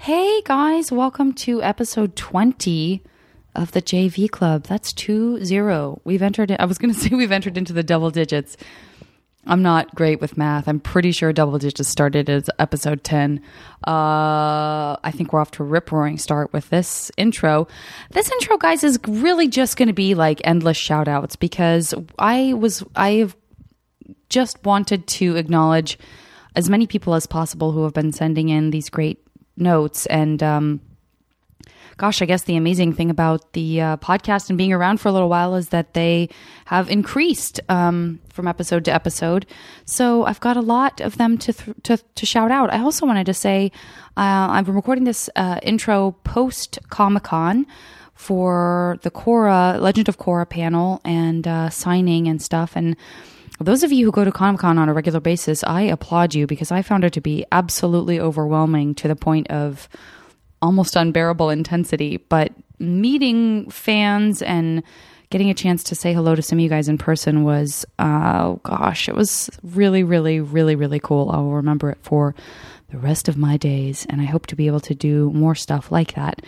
Hey guys, welcome to episode 20 of the JV Club. That's 20. We've entered into the double digits. I'm not great with math. I'm pretty sure double digits started as episode 10. I think we're off to a rip-roaring start with this intro. This intro, guys, is really just going to be like endless shout-outs because I have just wanted to acknowledge as many people as possible who have been sending in these great notes. And gosh, I guess the amazing thing about the podcast and being around for a little while is that they have increased from episode to episode. So I've got a lot of them to shout out. I also wanted to say I've been recording this intro post Comic-Con for the Korra, Legend of Korra panel and signing and stuff. And those of you who go to Comic-Con on a regular basis, I applaud you because I found it to be absolutely overwhelming to the point of almost unbearable intensity. But meeting fans and getting a chance to say hello to some of you guys in person was, it was really, really, really, really cool. I'll remember it for the rest of my days, and I hope to be able to do more stuff like that.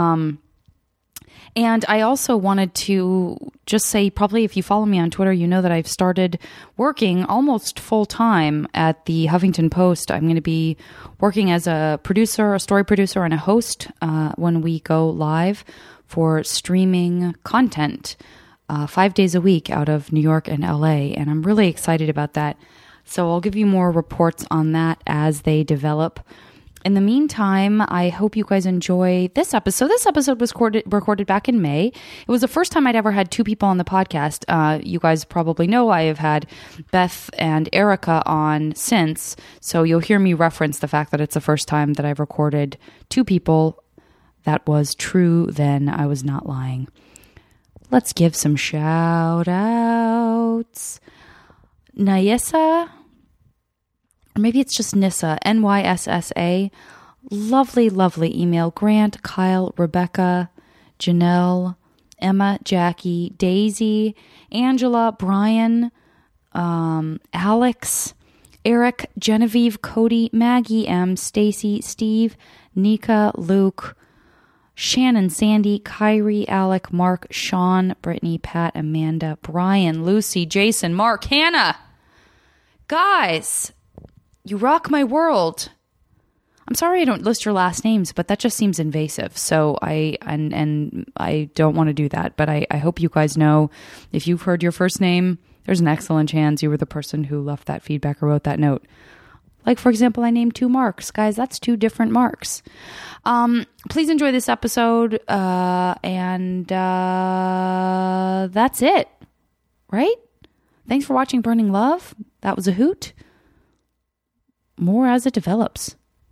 And I also wanted to just say, probably if you follow me on Twitter, you know that I've started working almost full-time at the Huffington Post. I'm going to be working as a producer, a story producer, and a host when we go live for streaming content 5 days a week out of New York and LA. And I'm really excited about that. So I'll give you more reports on that as they develop. In the meantime, I hope you guys enjoy this episode. This episode was recorded back in May. It was the first time I'd ever had two people on the podcast. You guys probably know I have had Beth and Erica on since, so you'll hear me reference the fact that it's the first time that I've recorded two people. That was true then. I was not lying. Let's give some shout-outs. Nyssa, or maybe it's just Nyssa, Nyssa. Lovely, lovely email. Grant, Kyle, Rebecca, Janelle, Emma, Jackie, Daisy, Angela, Brian, Alex, Eric, Genevieve, Cody, Maggie M, Stacy, Steve, Nika, Luke, Shannon, Sandy, Kyrie, Alec, Mark, Sean, Brittany, Pat, Amanda, Brian, Lucy, Jason, Mark, Hannah. Guys, you rock my world. I'm sorry I don't list your last names, but that just seems invasive. So I don't want to do that. But I hope you guys know if you've heard your first name, there's an excellent chance you were the person who left that feedback or wrote that note. Like, for example, I named two Marks. Guys, that's two different Marks. Please enjoy this episode. And that's it. Right? Thanks for watching Burning Love. That was a hoot. More as it develops.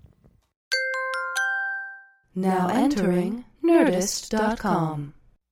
Now entering Nerdist.com.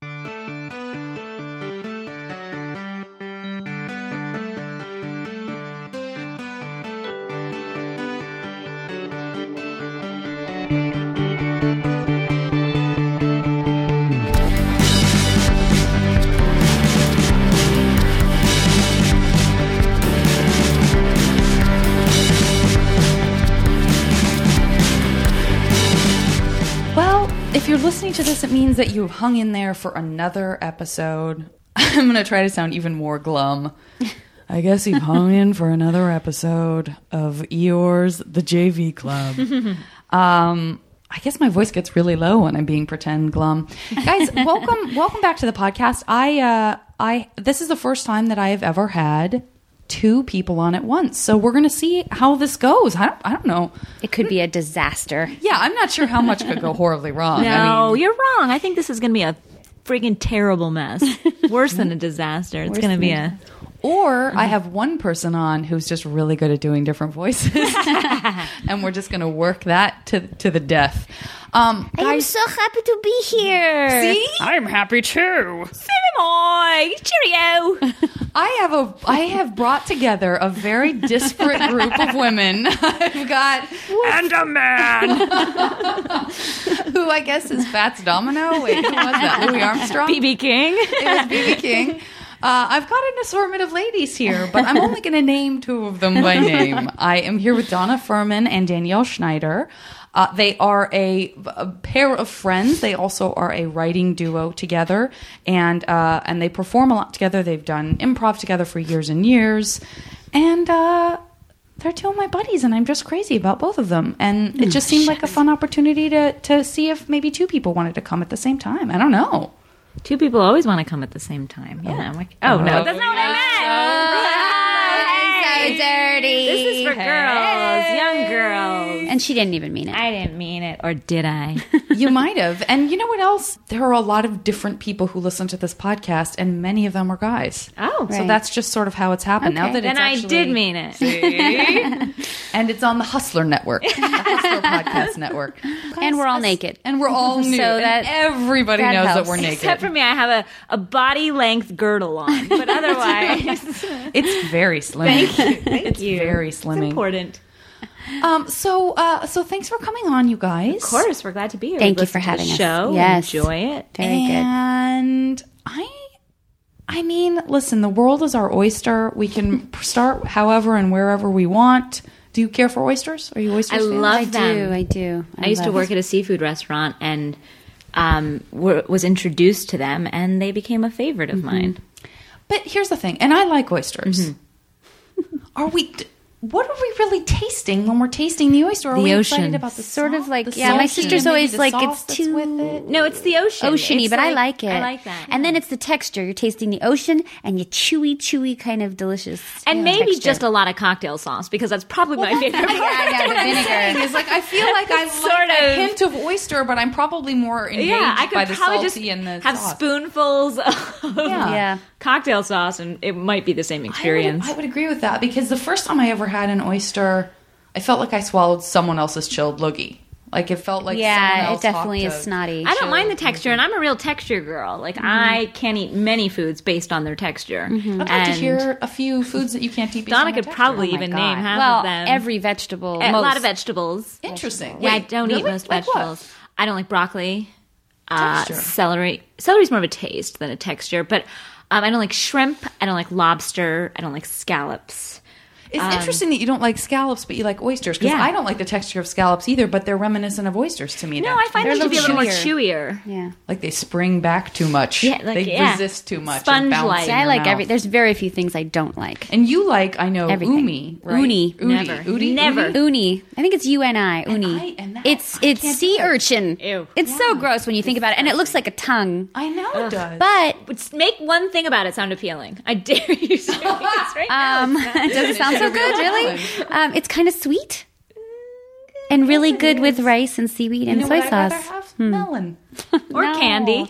If you're listening to this, it means that you've hung in there for another episode. I'm going to try to sound even more glum. I guess you've hung in for another episode of Eeyore's The JV Club. I guess my voice gets really low when I'm being pretend glum. Guys, welcome back to the podcast. This is the first time that I have ever had two people on at once. So we're going to see how this goes. I don't know. It could be a disaster. Yeah, I'm not sure how much could go horribly wrong. No, you're wrong. I think this is going to be a friggin' terrible mess. Worse than a disaster. It's going to be a... Or I have one person on who's just really good at doing different voices. And we're just going to work that to the death. I'm so happy to be here. See? I'm happy too. Simimoy, cheerio. I have brought together a very disparate group of women. I've got... And a man. Who I guess is Fats Domino. Wait, who was that? Louis Armstrong? B.B. King. It was B.B. King. I've got an assortment of ladies here, but I'm only going to name two of them by name. I am here with Donna Furman and Danielle Schneider. They are a pair of friends. They also are a writing duo together, and they perform a lot together. They've done improv together for years and years, and they're two of my buddies, and I'm just crazy about both of them. And it just seemed like a fun opportunity to see if maybe two people wanted to come at the same time. I don't know. Two people always want to come at the same time. Yeah. I'm like, no, that's not what I meant. So dirty. This is for girls, young girls. And she didn't even mean it. I didn't mean it, or did I? You might have. And you know what else? There are a lot of different people who listen to this podcast, and many of them are guys. Oh, So Right. that's just sort of how it's happened. Okay. Now that then it's I actually, did mean it. and it's on the Hustler Network, the Hustler Podcast Network. And we're all naked. And we're all new. So and that- everybody that knows that helps. we're naked. Except for me, I have a body-length girdle on. But otherwise, It's very slimming. thank you. Very It's slimming. important. So thanks for coming on, you guys. Of course, we're glad to be here. Thank We you for listen to the having us. show. Yes. Enjoy it. Very good. And I mean, listen, the world is our oyster. We can start however and wherever we want. Do you care for oysters? Are you oysters? I fans? love I them. do. I used to work at a seafood restaurant and was introduced to them, and they became a favorite of mine. But here's the thing, and I like oysters. Are we? What are we really tasting when we're tasting the oyster? Are The we ocean. excited about the Sort of sauce, like, the yeah, my salty, sister's and maybe always the like, sauce it's that's too with it? No, it's the ocean. Oceany, It's but I like it. I like that. And then it's the texture. You're tasting the ocean and you chewy kind of delicious. And maybe texture. just a lot of cocktail sauce, because that's probably my favorite part. Yeah, the vinegar. It's like I feel like I Sort like a of. hint of oyster, but I'm probably more engaged Yeah, I by could the probably salty just and the have sauce. spoonfuls of Yeah. cocktail sauce, and it might be the same experience. I would agree with that, because the first time I ever had an oyster, I felt like I swallowed someone else's chilled loogie. Like it felt like someone Yeah, else it definitely talked is to- snotty. I don't mind the texture, and I'm a real texture girl. Like, I can't eat many foods based on their texture. I'd like to And hear a few foods that you can't eat. based Donna on their could texture. probably Oh my even God. name half well, of them. every vegetable. a most. lot of vegetables. Interesting. Yeah, I Wait, don't eat really? most Like what? vegetables. I don't like broccoli. Texture. Celery. Celery's more of a taste than a texture. But I don't like shrimp. I don't like lobster. I don't like scallops. It's interesting that you don't like scallops, but you like oysters. Because Yeah. I don't like the texture of scallops either, but they're reminiscent of oysters to me. No, now. I find They're them to a be a little little more chewier. Yeah. like they spring back too much. Yeah, like, they yeah. resist too much. and bounce Sponge-like. in See, I your like mouth. every. There's very few things I don't like. And you like, I know, Everything. umi, right? Uni. Never. Udi? Never. Uni? Uni. I think it's UNI. Uni. and that- it's I it's can't sea do it. urchin. Ew. It's so gross when you think about it, and it looks like a tongue. I know it does. But But make one thing about it sound appealing. I dare you to. Right now. it doesn't sound so good, really. It's kind of sweet and really good with rice and seaweed and you know soy what I'd rather sauce. have? Melon. Or candy.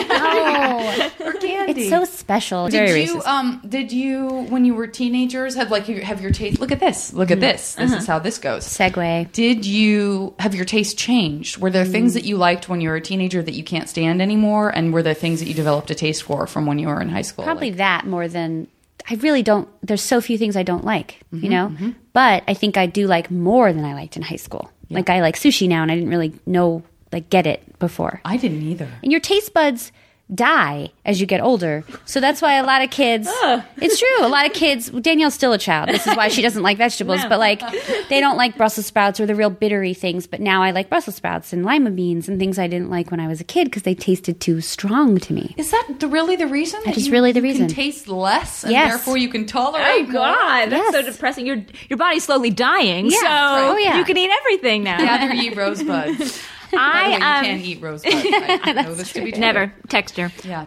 Oh, Or candy. it's so special. Very Did you racist. did you when you were teenagers have your taste? Look at this. Look at this. This is how this goes. Segue. Did you have your taste changed? Were there things that you liked when you were a teenager that you can't stand anymore? And were there things that you developed a taste for from when you were in high school? Probably Like, that more than I really don't. There's so few things I don't like, you know. But I think I do like more than I liked in high school. Like I like sushi now, and I didn't really get it before. I didn't either. And your taste buds die as you get older. So that's why a lot of kids, it's true. A lot of kids, Danielle's still a child. This is why she doesn't like vegetables, but like they don't like Brussels sprouts or the real bittery things. But now I like Brussels sprouts and lima beans and things I didn't like when I was a kid because they tasted too strong to me. Is that really the reason? That is really the you reason. can taste less, and Yes. therefore you can tolerate Oh more? God, that's so Yes. depressing. Your body's slowly dying, Yeah. so Oh, yeah. you can eat everything now. Gather ye rosebuds. By the way, you can't eat rosebuds. I know this to be true. Never texture. Yeah,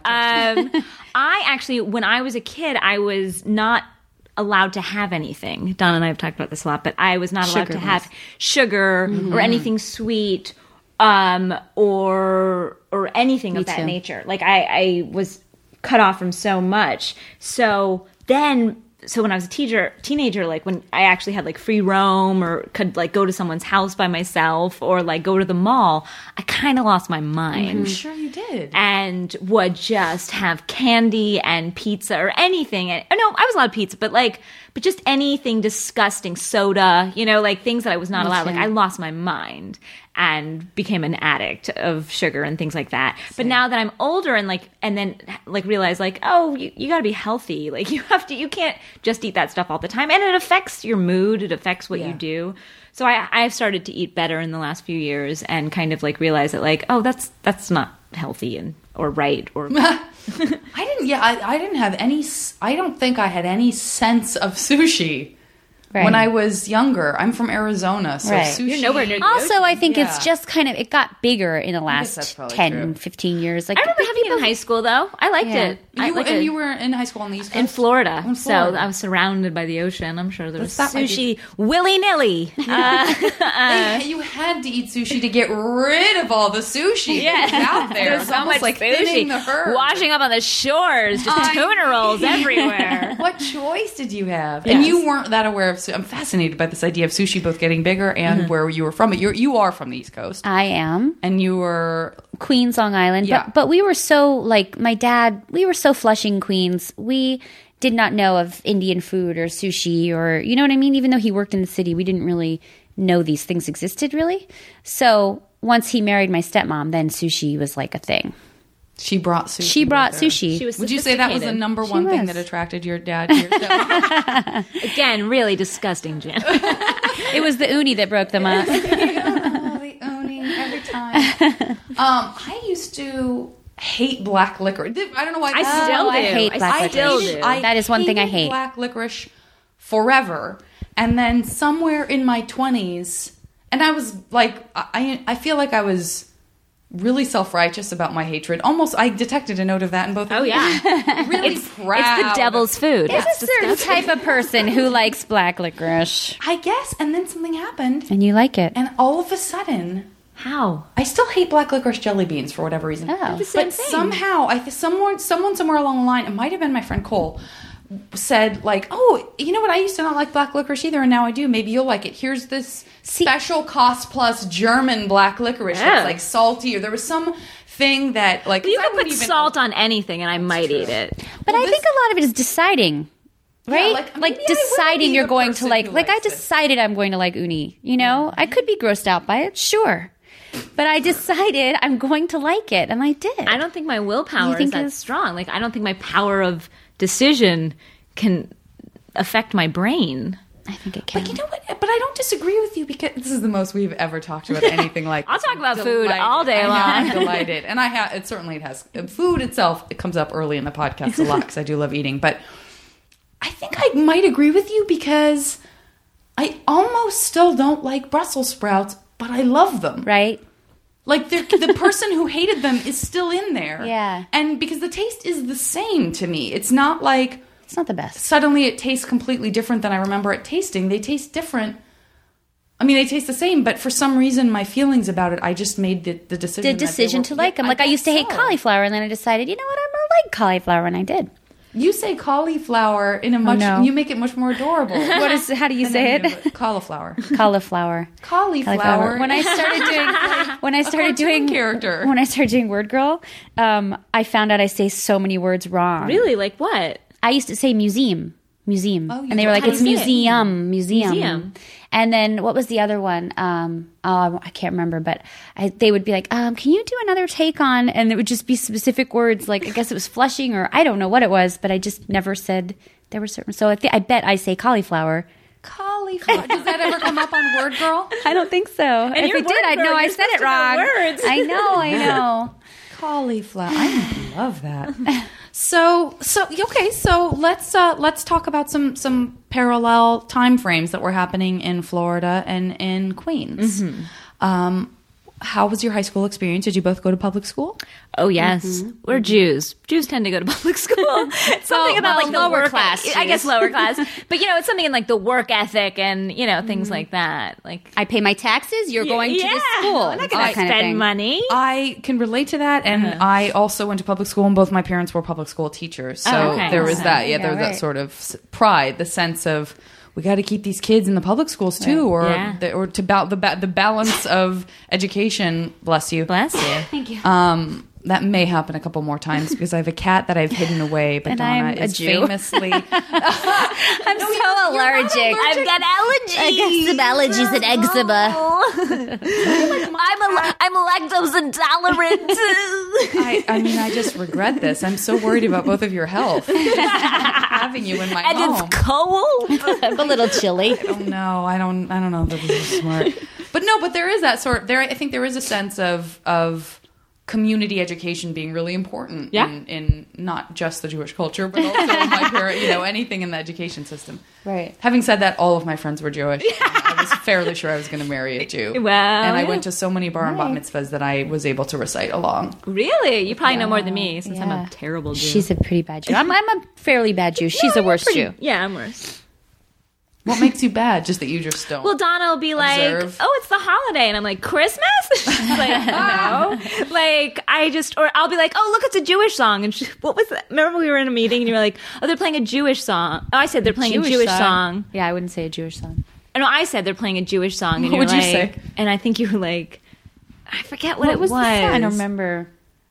I actually, when I was a kid, I was not allowed to have anything. Don and I have talked about this a lot, but I was not allowed to have sugar or anything sweet, or anything of that too. nature. Like I was cut off from so much. So when I was a teenager, like when I actually had like free roam or could like go to someone's house by myself or like go to the mall, I kind of lost my mind. I'm sure you did. And would just have candy and pizza or anything. And, no, I was allowed pizza, but just anything disgusting, soda, like things that I was not allowed. Like I lost my mind and became an addict of sugar and things like that. But now that I'm older and then realize you got to be healthy. Like you can't just eat that stuff all the time. And it affects your mood. It affects what you do. So I've started to eat better in the last few years and kind of realize that that's not healthy or right or. I didn't have any. I don't think I had any sense of sushi. Right. When I was younger. I'm from Arizona, so sushi... You're nowhere near the Also, ocean. I think it's just kind of... It got bigger in the last 10, true. 15 years. I remember having it in high school, though. I liked it. You were in high school on the East Coast? In Florida. So I was surrounded by the ocean. I'm sure there was sushi willy-nilly. You had to eat sushi to get rid of all the sushi that was out there. There's so much sushi. The herd. Washing up on the shores. Just tuna rolls everywhere. What choice did you have? Yes. And you weren't that aware of sushi. I'm fascinated by this idea of sushi both getting bigger and where you were from. But you are from the East Coast. I am. And you were... Queens, Long Island. Yeah. But we were so, my dad, we were so Flushing, Queens. We did not know of Indian food or sushi or, you know what I mean? Even though he worked in the city, we didn't really know these things existed, really. So once he married my stepmom, then sushi was a thing. She brought sushi. She brought sushi. Would you say that was the number one thing that attracted your dad to your stepmom? Again, really disgusting, Jen. It was the uni that broke them up. The uni every time. I used to hate black licorice. I don't know why. I still do. I hate black licorice. That is one thing I hate. Black licorice forever, and then somewhere in my 20s, and I was I feel like I was really self-righteous about my hatred. Almost, I detected a note of that in both. Oh yeah, really proud. It's the devil's food. There's a certain type of person who likes black licorice, I guess. And then something happened, and you like it. and all of a sudden, how? I still hate black licorice jelly beans for whatever reason. Oh. But somehow, someone somewhere along the line, it might have been my friend Cole, said oh, you know what? I used to not like black licorice either, and now I do. Maybe you'll like it. Here's this special cost plus German black licorice that's salty, or there was some thing that you can put salt on anything, and I might eat it. But I think a lot of it is deciding. Right? Yeah, deciding you're going to I decided I'm going to like uni, I could be grossed out by it, sure. But I decided I'm going to like it, and I did. I don't think my willpower is that strong. I don't think my power of decision can affect my brain. I think it can. But you know what? But I don't disagree with you because this is the most we've ever talked about anything like this. I'll talk about food all day long. I'm delighted. And it certainly has. Food itself, it comes up early in the podcast a lot because I do love eating. But I think I might agree with you because I almost still don't like Brussels sprouts, but I love them. Right? The person who hated them is still in there. Yeah. And because the taste is the same to me. It's not it's not the best. Suddenly it tastes completely different than I remember it tasting. They taste different. I mean, they taste the same, but for some reason, my feelings about it, I just made the decision. The decision to like them. I used to hate cauliflower, and then I decided, you know what, I'm going to like cauliflower, and I did. You say cauliflower in a you make it much more adorable. How do you say it? Cauliflower. Cauliflower. When I started doing Word Girl, I found out I say so many words wrong. Really? Like what? I used to say museum. Oh, And they were like, it's museum. And then what was the other one? I can't remember, but they would be like, can you do another take on, and it would just be specific words. I guess it was Flushing, or I don't know what it was, but I just never said there were certain. So I bet I say cauliflower. Cauliflower. Does that ever come up on Word Girl? I don't think so. And if it did, I'd know I said it wrong. Words. I know. Cauliflower. I love that. So let's talk about some parallel time frames that were happening in Florida and in Queens. Mm-hmm. How was your high school experience? Did you both go to public school? Oh, yes. We're Jews. Jews tend to go to public school. Something about the lower class. I guess lower class. But, it's something in the work ethic and, things like that. I pay my taxes. You're going to the school. I'm not going to spend money. I can relate to that. And I also went to public school, and both my parents were public school teachers. So there was that. Yeah, there was that sort of pride, the sense of, we got to keep these kids in the public schools too, or the balance of education. Bless you. Thank you. that may happen a couple more times because I have a cat that I've hidden away, but And Donna I'm a is Jew. famously. I'm so allergic. I've got allergies. I got some allergies and eczema. I'm lactose intolerant. I mean, I just regret this. I'm so worried about both of your health. Having you in my and home. it's cold. I'm a little chilly. Oh no, I don't know if this is smart. But there is that sort there. I think there is a sense of community education being really important in not just the Jewish culture, but also my parent, anything in the education system. Right. Having said that, all of my friends were Jewish. I was fairly sure I was going to marry a Jew. Well, and I went to so many bar and bat mitzvahs that I was able to recite along. Really? You probably know more than me since I'm Yeah. a terrible Jew. She's a pretty bad Jew. I'm a fairly bad Jew. She's a worse Jew. Yeah, I'm worse. What makes you bad? Just that you just don't. Well, Donna will be like, Observe. "Oh, it's the holiday," and I'm like, "Christmas?" She's like, "No." Like or I'll be like, "Oh, look, it's a Jewish song." And what was that? Remember we were in a meeting and you were like, "Oh, they're playing a Jewish song." Oh, I said they're playing a Jewish song. Yeah, I wouldn't say a Jewish song. No, I said they're playing a Jewish song. And What would you're you like, say? And I think you were like, I forget what it was. I don't remember.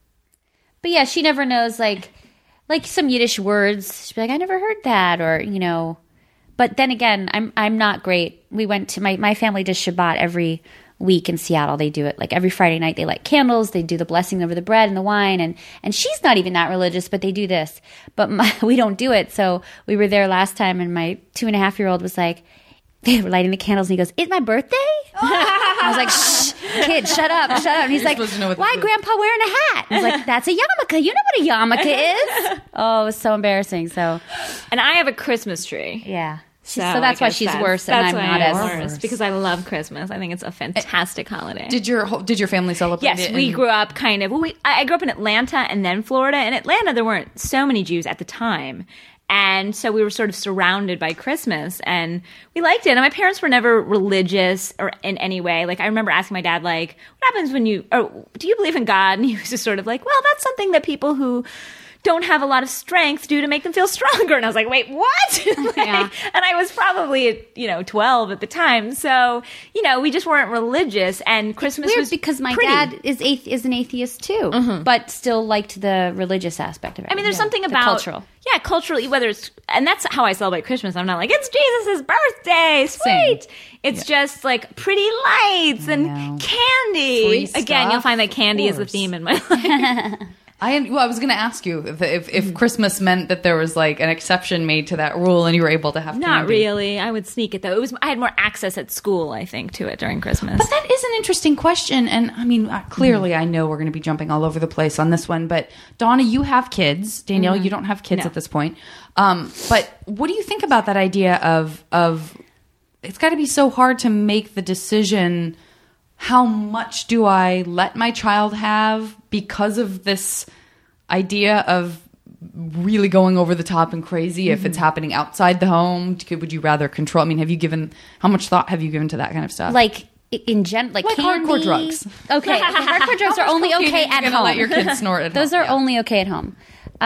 But yeah, she never knows like some Yiddish words. She'd be like, I never heard that, or But then again, I'm not great. We went to my family does Shabbat every week in Seattle. They do it like every Friday night. They light candles. They do the blessing over the bread and the wine. And she's not even that religious, but they do this. But we don't do it. So we were there last time, and my 2.5-year-old was like, they were lighting the candles, and he goes, "It's my birthday?" I was like, "Shh, kid, shut up." And he's like, supposed to know what "Why, this is." Grandpa wearing a hat?" I was like, "That's a yarmulke. You know what a yarmulke is." Oh, it was so embarrassing. So, And I have a Christmas tree. yeah. So I that's why guess she's that's- worse, and that's I'm why not I'm as worse, because I love Christmas. I think it's a fantastic holiday. Did your family celebrate it? Yes, we grew up kind of. Well, I grew up in Atlanta and then Florida. In Atlanta, there weren't so many Jews at the time. And so we were sort of surrounded by Christmas, and we liked it. And my parents were never religious or in any way. Like, I remember asking my dad, like, what happens when do you believe in God? And he was just sort of like, well, that's something that people who don't have a lot of strength do to make them feel stronger. And I was like, wait, what? Yeah. And I was probably, 12 at the time. So, we just weren't religious. And Christmas weird was because my pretty. dad is an atheist too, but still liked the religious aspect of it. I mean, there's something The about cultural. Yeah, culturally, whether it's, and that's how I celebrate Christmas. I'm not like, it's Jesus' birthday, sweet. Same. It's just like pretty lights and know. candy. Free Again, stuff, you'll find that candy is the course. theme in my life. I was going to ask you if Christmas meant that there was like an exception made to that rule and you were able to have Not candy. really. I would sneak it though. I had more access at school, I think, to it during Christmas. But that is an interesting question. And I mean, clearly I know we're going to be jumping all over the place on this one. But Donna, you have kids. Danielle, you don't have kids No. at this point. But what do you think about that idea of it's got to be so hard to make the decision, how much do I let my child have because of this idea of really going over the top and crazy if it's happening outside the home? Would you rather control? I mean, how much thought have you given to that kind of stuff? Like in general, like candy. hardcore drugs. Okay, hardcore drugs are only okay at You're gonna home. let your kids snort at Those home. are Yeah. only okay at home.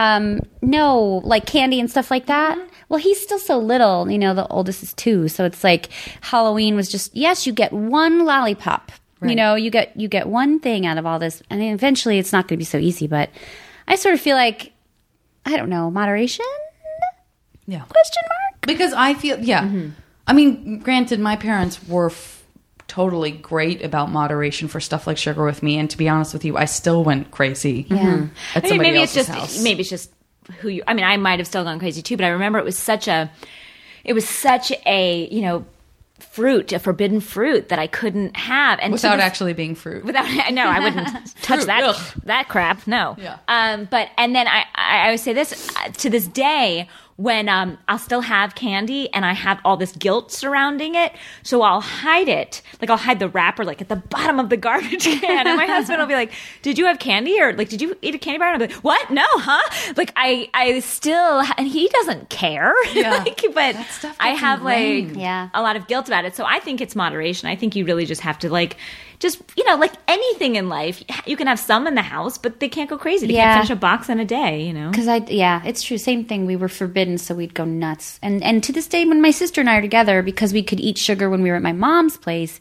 No, like candy and stuff like that. Well, he's still so little. The oldest is 2, so it's like Halloween was just yes, you get one lollipop. Right. You get one thing out of all this, and then eventually it's not going to be so easy. But I sort of feel like I don't know, moderation? Yeah. Question mark. Because I feel, I mean, granted, my parents were totally great about moderation for stuff like sugar with me, and to be honest with you, I still went crazy at somebody maybe else's it's just house. maybe it's just who you. I mean, I might have still gone crazy too, but I remember it was such a fruit, a forbidden fruit that I couldn't have, and Without to this- actually being fruit. Without no, I wouldn't touch that Ugh. that crap. No. Yeah. But and then I always say this to this day when I'll still have candy and I have all this guilt surrounding it, so I'll hide it. Like I'll hide the wrapper like at the bottom of the garbage can, and my husband will be like, "Did you have candy or like did you eat a candy bar?" And I'll be like, "What? No, huh?" Like I still and he doesn't care. Yeah. But That stuff I gets have ingrained. a lot of guilt about it. So I think it's moderation. I think you really just have to like anything in life, you can have some in the house, but they can't go crazy. They Yeah. can't finish a box in a day, Because it's true. Same thing. We were forbidden, so we'd go nuts. And to this day, when my sister and I are together, because we could eat sugar when we were at my mom's place,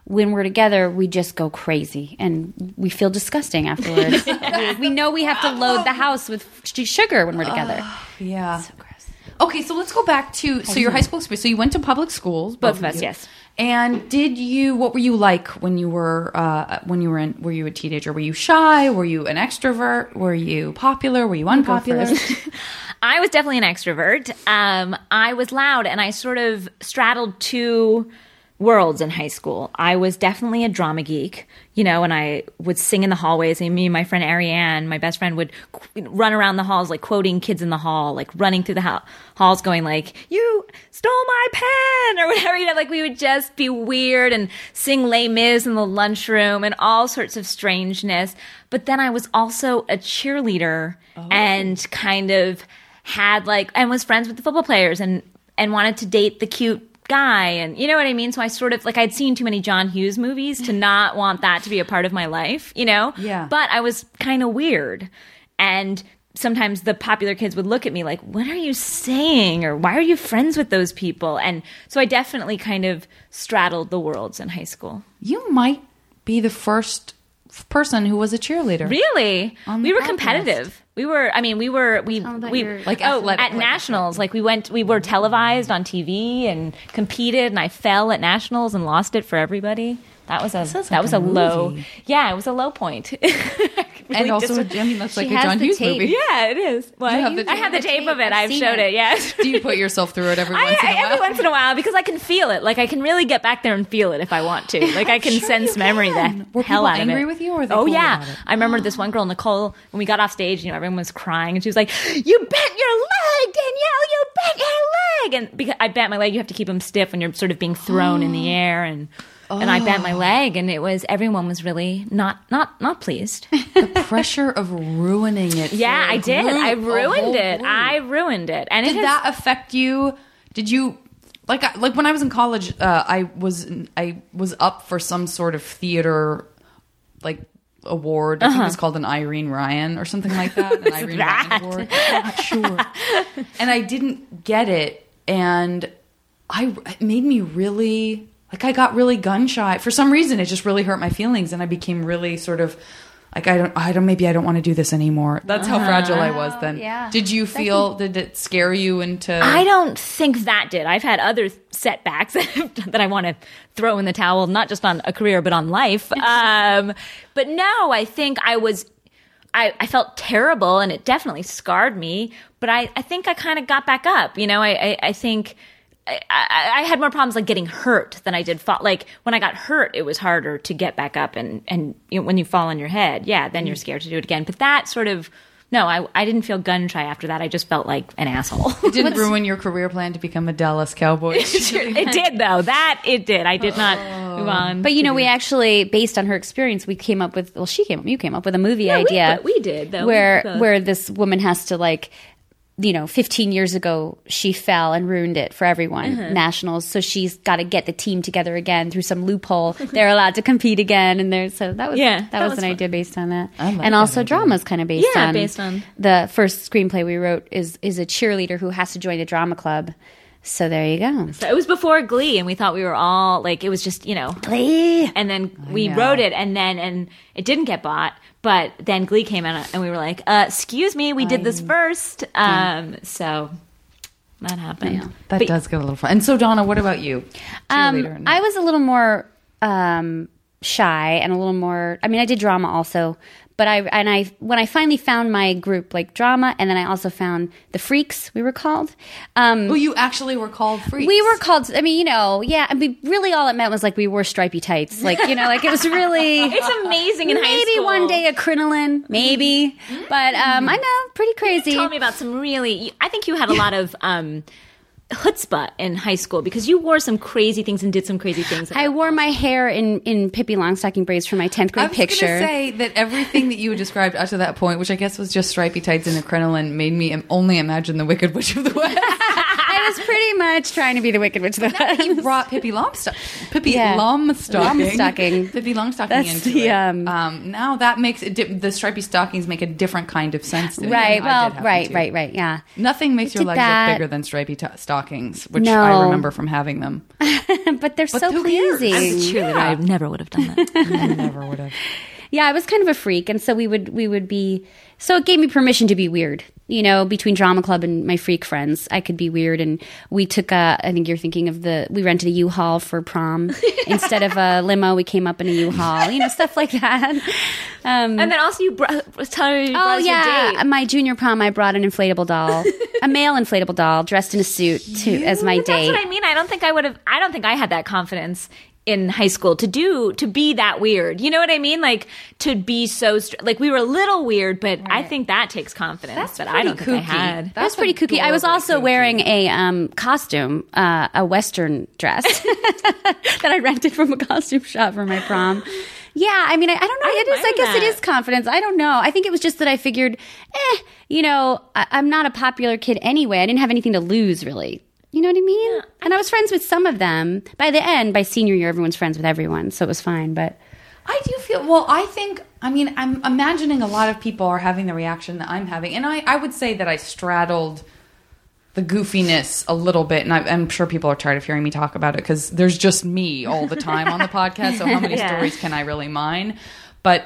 when we're together, we just go crazy and we feel disgusting afterwards. We know we have to load the house with sugar when we're together. Yeah. So gross. Okay, so let's go back to your high school experience. So you went to public schools, Both of us, yes. And what were you like when you were were you a teenager? Were you shy? Were you an extrovert? Were you popular? Were you unpopular? I was definitely an extrovert. I was loud, and I sort of straddled two worlds in high school. I was definitely a drama geek, and I would sing in the hallways. And me and my friend Ariane, my best friend, would run around the halls, like quoting Kids in the Hall, like running through the halls going like, "You stole my pen," or whatever. Like we would just be weird and sing Les Mis in the lunchroom and all sorts of strangeness. But then I was also a cheerleader and kind of had and was friends with the football players and wanted to date the cute guy, and you know what I mean? So I sort of I'd seen too many John Hughes movies to not want that to be a part of my life, Yeah. But I was kind of weird, and sometimes the popular kids would look at me like, "What are you saying?" or "Why are you friends with those people?" And so I definitely kind of straddled the worlds in high school. You might be the first person who was a cheerleader. Really? On the We were podcast. competitive. We Like athletic, at nationals, we were televised on TV and competed, and I fell at nationals and lost it for everybody. That was a low. movie. Yeah, it was a low point. And also, that's like She a has John the Hughes tape. movie. Yeah, it is. What? You have the I have the tape of it. I've I've seen showed it. it. Yes. Do you put yourself through it every once in a while? Every once in a while, because I can feel it. I can really get back there and feel it if I want to. I can sense memory that Were hell people out of angry it. with you, or were they Oh cool yeah, about it? I remember this one girl, Nicole, when we got off stage. Everyone was crying, and she was like, "You bent your leg, Danielle. You bent your leg." And because I bent my leg, you have to keep them stiff when you're sort of being thrown in the air, and I bent my leg, and everyone was really not pleased. The pressure of ruining it. Yeah, for a I did. group, I a ruined whole it. group. I ruined it. And Did that affect you? Did you like when I was in college? I was up for some sort of theater award. I think it was called an Irene Ryan or something like that. An Irene Ryan award. I'm not sure. And I didn't get it, and it made me really I got really gun shy for some reason. It just really hurt my feelings, and I became really sort of. Maybe I don't want to do this anymore. That's how fragile I was then. Yeah. Did you feel, did it scare you into? I don't think that did. I've had other setbacks that I want to throw in the towel, not just on a career, but on life. But no, I think I felt terrible, and it definitely scarred me, but I think I kind of got back up. I think I had more problems getting hurt than I did fall. When I got hurt, it was harder to get back up, and when you fall on your head, then you're scared to do it again. But that sort of no, I didn't feel gun shy after that. I just felt like an asshole. It didn't ruin your career plan to become a Dallas Cowboys. It did though. That it did. I did not move on. But we actually, based on her experience, you came up with a movie idea. We did though. Where this woman has to 15 years ago, she fell and ruined it for everyone, nationals. So she's got to get the team together again through some loophole. They're allowed to compete again. And that was an idea based on that. And also drama's kind of based on the first screenplay we wrote is a cheerleader who has to join a drama club. So there you go. So it was before Glee, and we thought we were all it was just Glee. And then we wrote it, and it didn't get bought. But then Glee came out, and we were like, "Excuse me, we did this first." So that happened. Yeah, that does get a little fun. And so, Donna, what about you? Cheerleader. I was a little more shy and a little more. I mean, I did drama also, but when I finally found my group, drama, and then I also found the Freaks. We were called. You actually were called Freaks. We were called. I mean, really, all it meant was we wore stripy tights. It was really. It's amazing in high school. Maybe one day a crinoline, maybe. But I know, pretty crazy. You told me about some really. I think you had a lot of. Chutzpah in high school because you wore some crazy things and did some crazy things. I wore my hair in Pippi Longstocking braids for my 10th grade picture. I was going to say that everything that you described up to that point, which I guess was just stripy tights and a crinoline, made me only imagine the Wicked Witch of the West. I was pretty much trying to be the Wicked Witch. You brought Pippi Longstocking. Pippi Yeah. Longstocking. Pippi Longstocking That's into the, it. Now that makes it, the stripy stockings make a different kind of sense. To Right. me. Well, right. Yeah. Nothing makes your Did legs that. look bigger than stripy stockings, which No. I remember from having them. But they're so who cares? pleasing. I was a cheerleader. I never would have done that. I never would have. Yeah, I was kind of a freak, and so we would be. So it gave me permission to be weird. You know, between drama club and my freak friends, I could be weird. And we took I think you're thinking of we rented a U-Haul for prom instead of a limo. We came up in a U-Haul. You know, stuff like that. And then also you was telling me you brought us your date. My junior prom, I brought an inflatable doll, a male inflatable doll, dressed in a suit as my But date. That's what I mean. I don't think I had that confidence in high school to be that weird. You know what I mean? Like to be so like we were a little weird, but I think that takes confidence that I don't think I had. That was pretty kooky. I was also wearing a costume, a Western dress that I rented from a costume shop for my prom. Yeah, I mean, I don't know. I guess it is confidence. I don't know. I think it was just that I figured, you know, I'm not a popular kid anyway. I didn't have anything to lose, really. You know what I mean? Yeah, and I was friends with some of them. By the end, by senior year, everyone's friends with everyone, so it was fine. But I do feel, well, I'm imagining a lot of people are having the reaction that I'm having. And I would say that I straddled the goofiness a little bit. And I'm sure people are tired of hearing me talk about it because there's just me all the time on the podcast. So how many stories can I really mine? But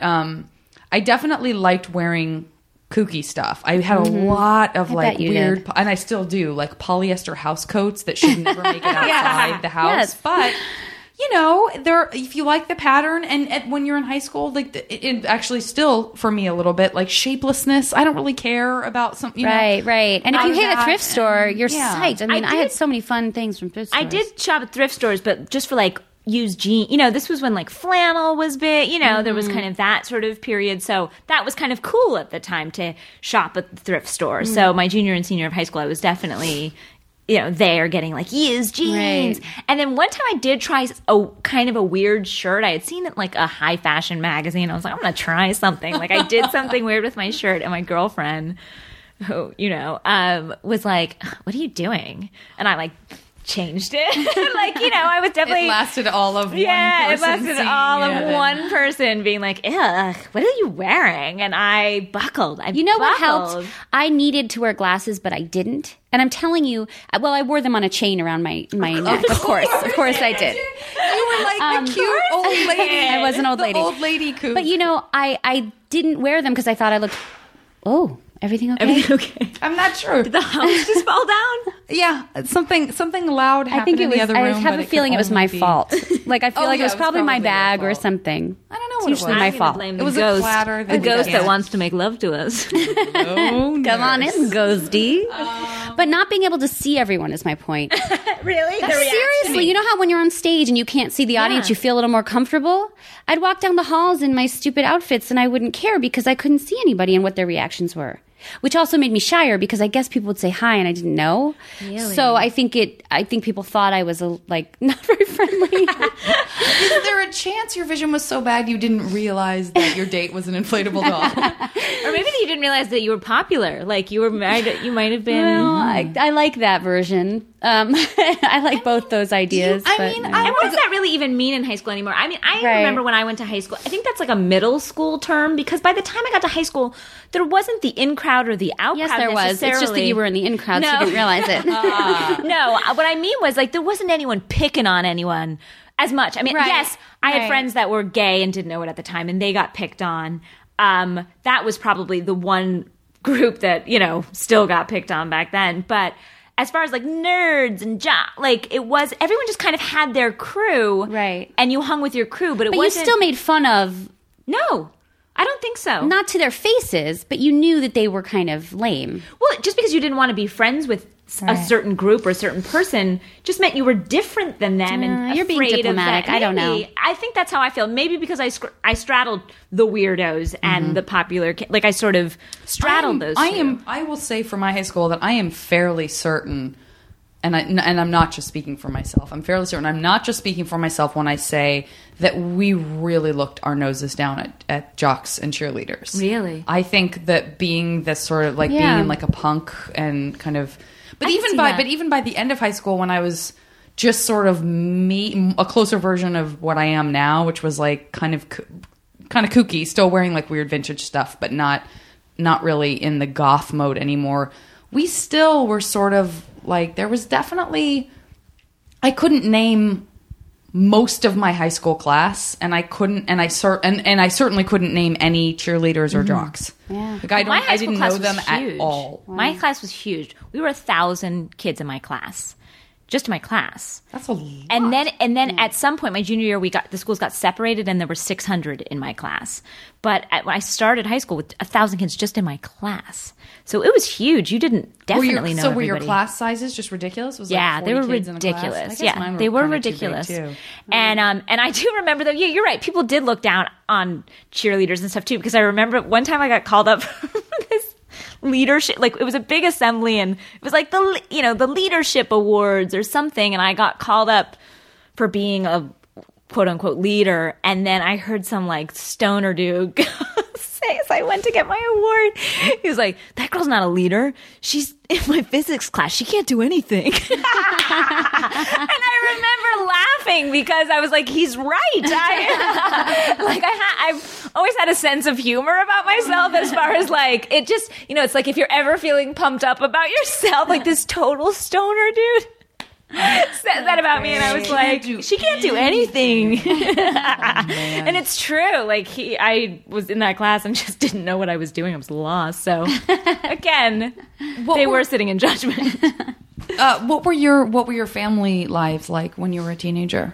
I definitely liked wearing kooky stuff. I had a lot of like weird, and I still do, like polyester house coats that should never make it outside the house. Yes. But you know, if you like the pattern, and when you're in high school, like it actually still for me a little bit like shapelessness. I don't really care about some, you know. Right. And if you hit a that, thrift store, and- you're yeah. psyched. I mean, I had so many fun things from thrift stores. I did shop at thrift stores, but just for like used jeans. You know, this was when like flannel was big. You know, there was kind of that sort of period. So that was kind of cool at the time to shop at the thrift store. So my junior and senior of high school, I was definitely, you know, there getting like used jeans. Right. And then one time I did try a kind of a weird shirt. I had seen it like a high fashion magazine. I was like, I'm going to try something. Like I did something weird with my shirt, and my girlfriend, who, you know, was like, what are you doing? And I like changed it. Like, you know, I was definitely... It lasted all of one person. Yeah, it lasted all of seeing it. one person being like, ugh, what are you wearing? And I buckled. You know what helped? I needed to wear glasses, but I didn't. And I'm telling you, well, I wore them on a chain around my neck. Of course I did. You were like the cute old lady. I was an old lady. The old lady kook. But you know, I didn't wear them because I thought I looked. Oh, everything okay? Everything okay? I'm not sure. Did the house just fall down? Yeah, something loud happened I think it in was. the other room. I have but a feeling could it was only my be- fault. Like I feel like yeah, it was probably my probably your bag or fault. something. I don't know It's what usually it was. my I'm gonna fault. blame It the was a ghost. platter The that ghost we that can't. wants to make love to us. Oh, Come on in, ghosty. But not being able to see everyone is my point. Really? Seriously, you know how when you're on stage and you can't see the audience, you feel a little more comfortable? I'd walk down the halls in my stupid outfits and I wouldn't care because I couldn't see anybody and what their reactions were. Which also made me shyer because I guess people would say hi and I didn't know. Really? So I think people thought I was not very friendly. Is there a chance your vision was so bad you didn't realize that your date was an inflatable doll? Or maybe you didn't realize that you were popular. Like you might have been. Well, I like that version. I like both those ideas. I but mean, no. I And what does that really even mean in high school anymore? I mean, I Right. remember when I went to high school, I think that's like a middle school term because by the time I got to high school, there wasn't the in crowd or the out Yes, crowd there was. It's just that necessarily. you were in the in crowd, so No. you didn't realize it. No, what I mean was like there wasn't anyone picking on anyone as much. I mean, Right. yes, I had Right. friends that were gay and didn't know it at the time, and they got picked on. That was probably the one group that, you know, still got picked on back then. But as far as like nerds and like it was, everyone just kind of had their crew, Right. And you hung with your crew, but it But you wasn't. still made fun of, No, I don't think so. not to their faces, but you knew that they were kind of lame. Well, just because you didn't want to be friends with a certain group or a certain person just meant you were different than them and you're being afraid diplomatic. Of that. I don't know. Maybe. I think that's how I feel. Maybe because I straddled the weirdos and the popular like I sort of straddled those two. I will say for my high school that I am fairly certain, and I'm not just speaking for myself. I'm fairly certain. I'm not just speaking for myself when I say that we really looked our noses down at jocks and cheerleaders. Really? I think that being this sort of like Yeah. being like a punk and kind of But even by the end of high school, when I was just sort of a closer version of what I am now, which was like kind of kooky, still wearing like weird vintage stuff, but not really in the goth mode anymore. We still were sort of like, there was definitely, I couldn't name most of my high school class, and I certainly couldn't name any cheerleaders or jocks. Yeah. Like I didn't know them at all. Wow. My class was huge. We were 1,000 kids in my class. Just in my class. That's a lot. And then at some point, my junior year, the schools got separated, and there were 600 in my class. But when I started high school with 1,000 kids just in my class, so it was huge. You didn't definitely know. So were your class sizes just ridiculous? Was yeah, like they were 40 kids in a class? ridiculous. Yeah, they were ridiculous. Too. And I do remember though. Yeah, you're right. People did look down on cheerleaders and stuff too, because I remember one time I got called up for this leadership, like it was a big assembly, and it was like the leadership awards or something, and I got called up for being a quote unquote leader, and then I heard some like stoner dude say as I went to get my award, he was like, "That girl's not a leader. She's in my physics class. She can't do anything." And I remember laughing because I was like, he's right. I've always had a sense of humor about myself as far as like, it just, it's like if you're ever feeling pumped up about yourself, like this total stoner dude said that about me, and I was like, she can't do anything. And it's true. Like I was in that class and just didn't know what I was doing. I was lost. So again, they were sitting in judgment. What were your family lives like when you were a teenager?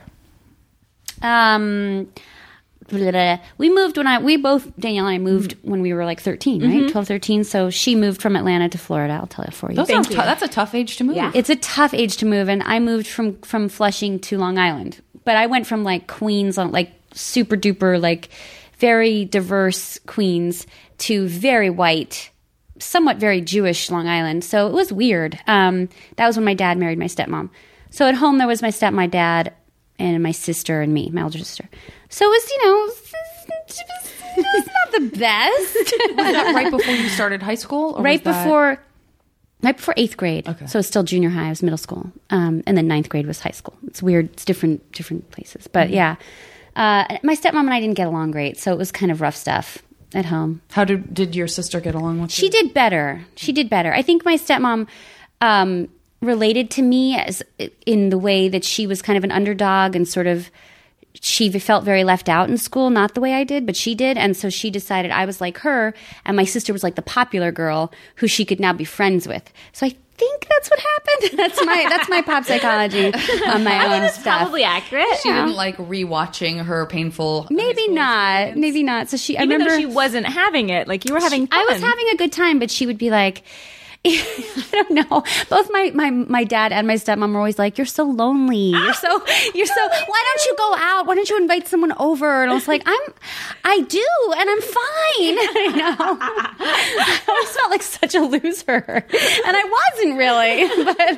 We moved Danielle and I moved when we were like 13, right? 12, 13. So she moved from Atlanta to Florida. I'll tell it for you. That's a tough age to move. Yeah. It's a tough age to move. And I moved from Flushing to Long Island. But I went from like Queens, on like super duper, like very diverse Queens, to very white, somewhat very Jewish Long Island. So it was weird. That was when my dad married my stepmom. So at home there was my dad and my sister and me, my older sister. So it was, it was not the best. Was that right before you started high school? Or right before 8th grade. Okay. So it's still junior high. I was middle school. And then 9th grade was high school. It's weird. It's different places. But yeah. My stepmom and I didn't get along great. So it was kind of rough stuff at home. How did your sister get along with you? She did better. I think my stepmom related to me as in the way that she was kind of an underdog, and sort of she felt very left out in school, not the way I did, but she did. And so she decided I was like her, and my sister was like the popular girl who she could now be friends with. So I think that's what happened. That's my pop psychology on my own that's stuff. Probably accurate. She didn't like rewatching her painful. Maybe not. So she, I remember, though she wasn't having it, like you were having fun. I was having a good time, but she would be like, I don't know. Both my dad and my stepmom were always like, "You're so lonely. You're so. Why don't you go out? Why don't you invite someone over?" And I was like, I do, and I'm fine. I always felt like such a loser, and I wasn't really, but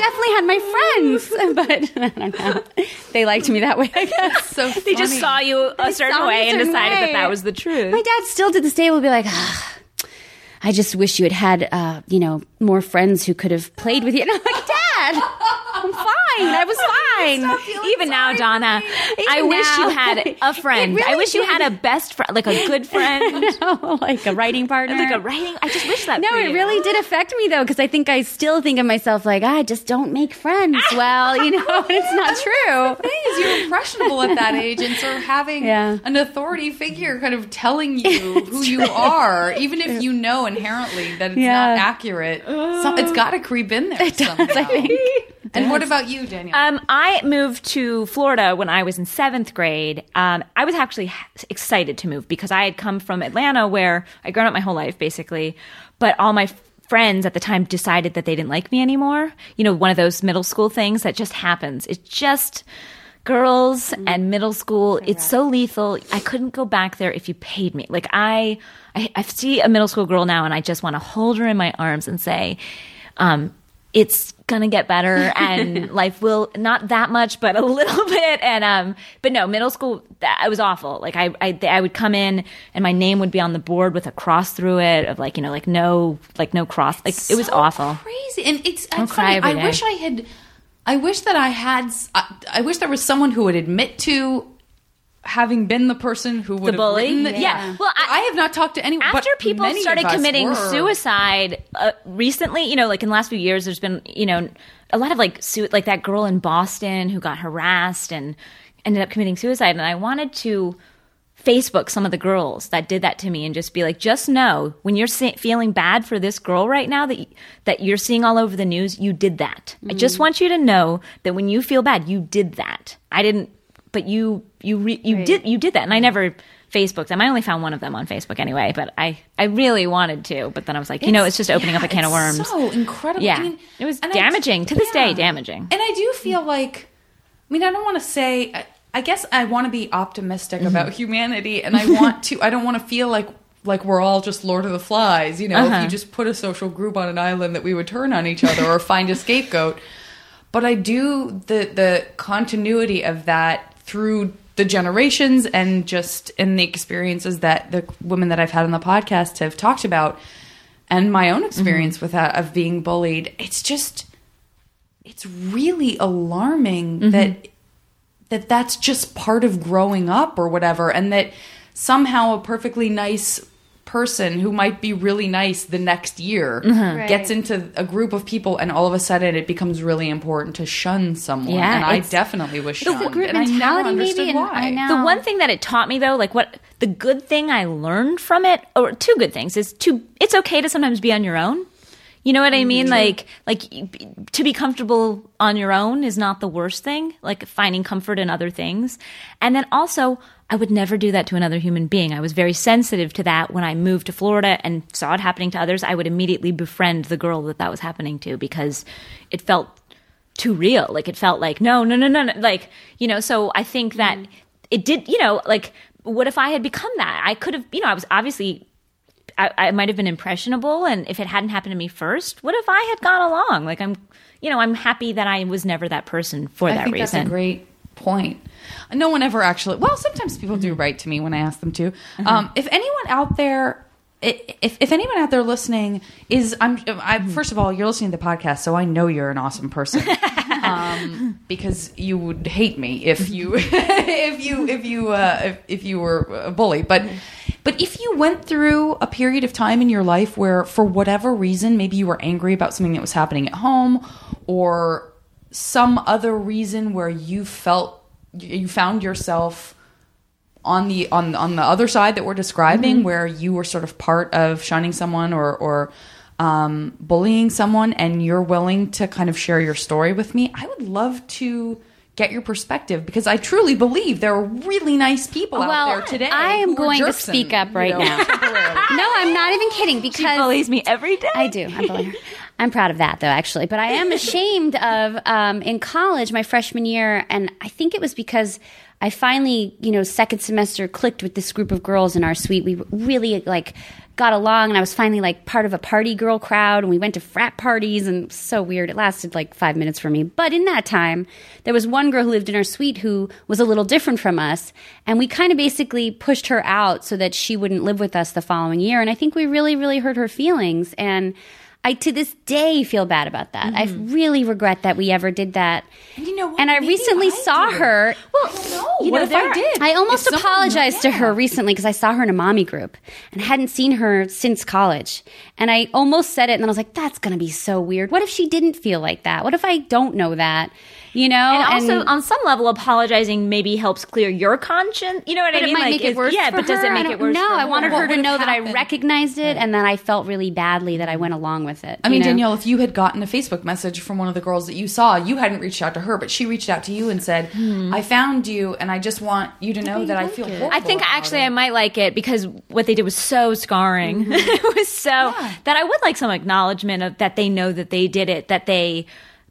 I definitely had my friends. But I don't know. They liked me that way, I guess. So they just saw you a certain way and decided that was the truth. My dad still to this day will be like, I just wish you had more friends who could have played with you. And I'm like, Dad, I'm fine. I was fine. Even now, Donna, I wish you had a friend. Really I wish you had a best friend, like a good friend. Like a writing partner. I just wish that No, for it you. really did affect me, though, because I still think of myself like, I just don't make friends well, and it's not true. The thing is, you're impressionable at that age, and so having an authority figure kind of telling you who you are, even if you know inherently that it's not accurate, it's got to creep in there somehow. I think. And what about you, Danielle? I moved to Florida when I was in 7th grade. I was actually excited to move because I had come from Atlanta, where I'd grown up my whole life, basically. But all my friends at the time decided that they didn't like me anymore. One of those middle school things that just happens. It's just girls and middle school. It's so lethal. I couldn't go back there if you paid me. Like I see a middle school girl now, and I just want to hold her in my arms and say, it's gonna get better and life will, not that much, but a little bit. And but no, middle school, it was awful. Like I would come in and my name would be on the board with a cross through it of like, you know, like no cross. Like it was so awful. Crazy. And it's I'll funny. cry every day. I wish there was someone who would admit to having been the person who would The bully? have written Yeah. Well, I have not talked to anyone. After but people many started of us committing were. suicide recently, you know, like in the last few years, there's been, you know, a lot of like that girl in Boston who got harassed and ended up committing suicide. And I wanted to Facebook some of the girls that did that to me and just be like, just know when you're feeling bad for this girl right now that you're seeing all over the news, you did that. I just want you to know that when you feel bad, you did that. I didn't, but you did that. And I never Facebooked them. I only found one of them on Facebook anyway, but I really wanted to, but then I was like, it's just opening up a can of worms. So incredible. Yeah. I mean, it was damaging to this day, damaging. And I do feel like, I mean, I don't want to say, I guess I want to be optimistic about humanity, and I don't want to feel like we're all just Lord of the Flies, you know, if you just put a social group on an island that we would turn on each other or find a scapegoat. But I do the continuity of that through the generations and just in the experiences that the women that I've had on the podcast have talked about, and my own experience with that of being bullied. It's really alarming that's just part of growing up or whatever, and that somehow a perfectly nice person who might be really nice the next year gets into a group of people, and all of a sudden it becomes really important to shun someone. Yeah, and I definitely was shunned. The group and I never mentality, understood maybe. why. I know. The one thing that it taught me, though, like the good thing I learned from it, or two good things, is it's okay to sometimes be on your own. You know what I mean? Like to be comfortable on your own is not the worst thing. Like finding comfort in other things. And then also, I would never do that to another human being. I was very sensitive to that when I moved to Florida and saw it happening to others. I would immediately befriend the girl that was happening to because it felt too real. Like it felt like, no. Like, you know, so I think that it did, you know, like what if I had become that? I could have, you know, I was obviously... I might have been impressionable, and if it hadn't happened to me first, what if I had gone along? Like I'm happy that I was never that person for that reason. That's a great point. No one ever actually. Well, sometimes people do write to me when I ask them to. If anyone out there, if anyone out there listening is, first of all, you're listening to the podcast, so I know you're an awesome person. Because you would hate me if you if you were a bully, but if you went through a period of time in your life where, for whatever reason, maybe you were angry about something that was happening at home, or some other reason where you found yourself on the other side that we're describing, where you were sort of part of shunning someone or bullying someone, and you're willing to kind of share your story with me, I would love to get your perspective, because I truly believe there are really nice people out there today. I am going to speak up right now. No, I'm not even kidding, because she bullies me every day. I do. I'm bullying her. I'm proud of that, though, actually. But I am ashamed of in college, my freshman year, and I think it was because I finally, second semester clicked with this group of girls in our suite. We really got along, and I was finally part of a party girl crowd, and we went to frat parties, and it was so weird. It lasted 5 minutes for me. But in that time, there was one girl who lived in our suite who was a little different from us, and we kind of basically pushed her out so that she wouldn't live with us the following year. And I think we really, really hurt her feelings. And I, to this day, feel bad about that. I really regret that we ever did that. And you know what? And I recently saw her. Well, no. What if I did? I almost apologized to her recently because I saw her in a mommy group and hadn't seen her since college. And I almost said it, and then I was like, that's going to be so weird. What if she didn't feel like that? What if I don't know that? And also, on some level, apologizing maybe helps clear your conscience. You know what I mean? It might make it worse for her. But does it make it worse for her? No, I wanted her to know that I recognized it and that I felt really badly that I went along with it. I mean, Danielle, if you had gotten a Facebook message from one of the girls that you saw, you hadn't reached out to her, but she reached out to you and said, I found you, and I just want you to know that I feel horrible. I think actually I might like it because what they did was so scarring. It was so that I would like some acknowledgement of that they know that they did it, that they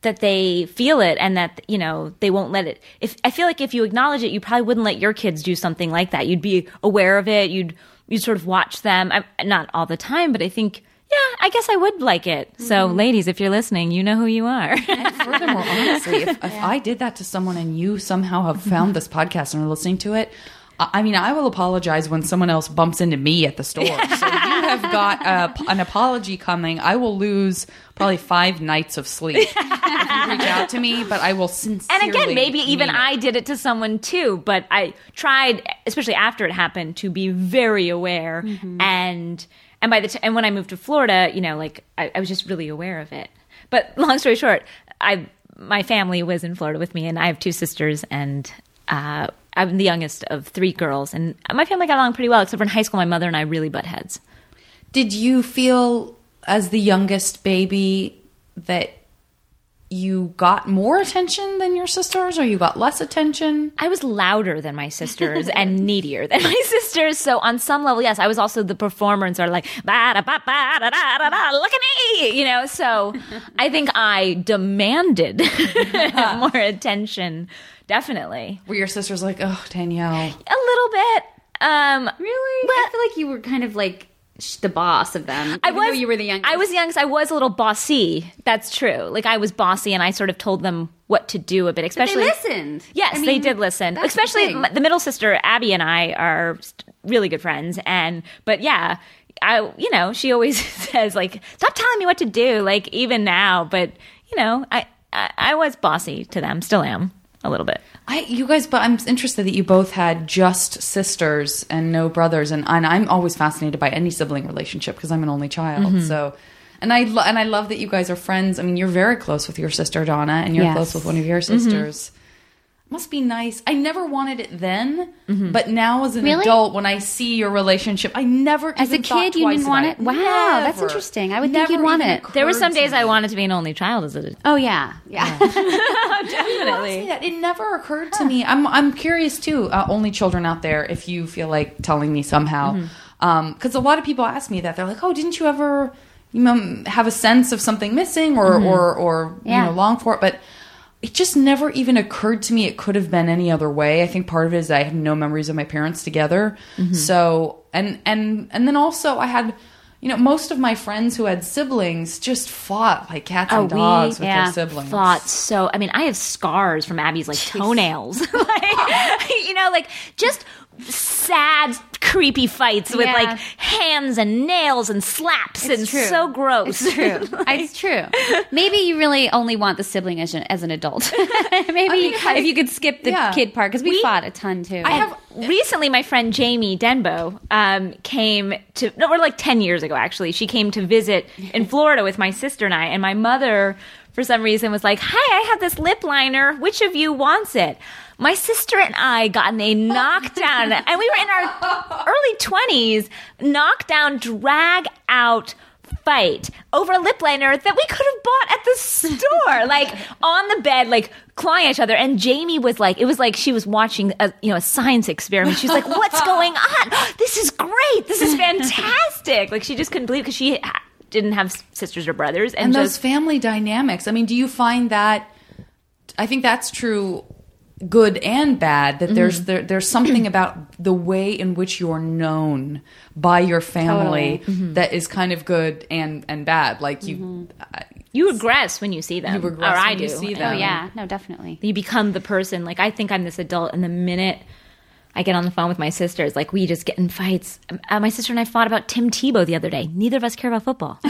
feel it, and that they won't let it. I feel like if you acknowledge it, you probably wouldn't let your kids do something like that. You'd be aware of it. You'd sort of watch them. Not all the time, but I think I guess I would like it. So, ladies, if you're listening, you know who you are. And furthermore, honestly, if I did that to someone and you somehow have found this podcast and are listening to it, I mean, I will apologize when someone else bumps into me at the store. So you have got an apology coming. I will lose probably 5 nights of sleep if you reach out to me, but I will sincerely. And again, maybe even mean it. I did it to someone too, but I tried, especially after it happened, to be very aware. And by the and when I moved to Florida, you know, like I was just really aware of it. But long story short, my family was in Florida with me, and I have 2 sisters, and I'm the youngest of 3 girls, and my family got along pretty well, except for in high school, my mother and I really butt heads. Did you feel, as the youngest baby, that you got more attention than your sisters, or you got less attention? I was louder than my sisters and needier than my sisters. So on some level, yes, I was also the performer and sort of like, ba-da-ba-ba-da-da-da-da, look at me, you know? So I think I demanded more attention, definitely. Were your sisters like, oh, Danielle? A little bit. Really? I feel like you were kind of like the boss of them. Even though you were the youngest. I was the youngest. I was a little bossy. That's true. Like I was bossy, and I sort of told them what to do a bit. Especially But they listened. Yes, I mean, they did listen. that's the Especially thing. the middle sister Abby and I are really good friends. But yeah, she always says like, "Stop telling me what to do." Like even now, but I was bossy to them. Still am a little bit. But I'm interested that you both had just sisters and no brothers, and I'm always fascinated by any sibling relationship because I'm an only child. So, and I love that you guys are friends. I mean, you're very close with your sister Donna, and you're Yes. close with one of your sisters. Must be nice. I never wanted it then, but now as an Really? adult, when I see your relationship, I never As a even thought kid, you twice didn't want about it? Wow, that's Never. interesting. I would think Never you'd want even it. occurred There were some to days I me. wanted to be an only child as a Oh, yeah. Honestly, that it never occurred to me. I'm curious too. Only children out there, if you feel like telling me somehow, because a lot of people ask me that. They're like, "Oh, didn't you ever, have a sense of something missing or Yeah. long for it?" But it just never even occurred to me it could have been any other way. I think part of it is I have no memories of my parents together. So and then also I had. Most of my friends who had siblings just fought like cats and dogs with their siblings. Fought so. I mean, I have scars from Abby's like toenails, like just sad, creepy fights with Yeah. like hands and nails and slaps and true. so gross. It's true. It's true. Maybe you really only want the sibling as an adult. Maybe if you could skip the kid part, because we fought a ton too. Recently, my friend Jamie Denbo came to, we're like 10 years ago, actually. She came to visit in Florida with my sister and I. And my mother, for some reason, was like, "Hi, I have this lip liner. Which of you wants it?" My sister and I got in a knockdown, and we were in our early 20s, knockdown, drag out fight over a lip liner that we could have bought at the store, like on the bed, like clawing at each other. And Jamie was like, it was like she was watching a science experiment. She was like, "What's going on? This is great. This is fantastic." Like she just couldn't believe, because she didn't have sisters or brothers. And those just, family dynamics. I mean, do you find that? I think that's true, good and bad. That there's something about the way in which you're known by your family that is kind of good and bad. Like you regress when you see them. You regress or I when do. you see oh them. yeah, no, definitely. You become the person. Like, I think I'm this adult, and the minute I get on the phone with my sisters, like, we just get in fights. My sister and I fought about Tim Tebow the other day. Neither of us care about football.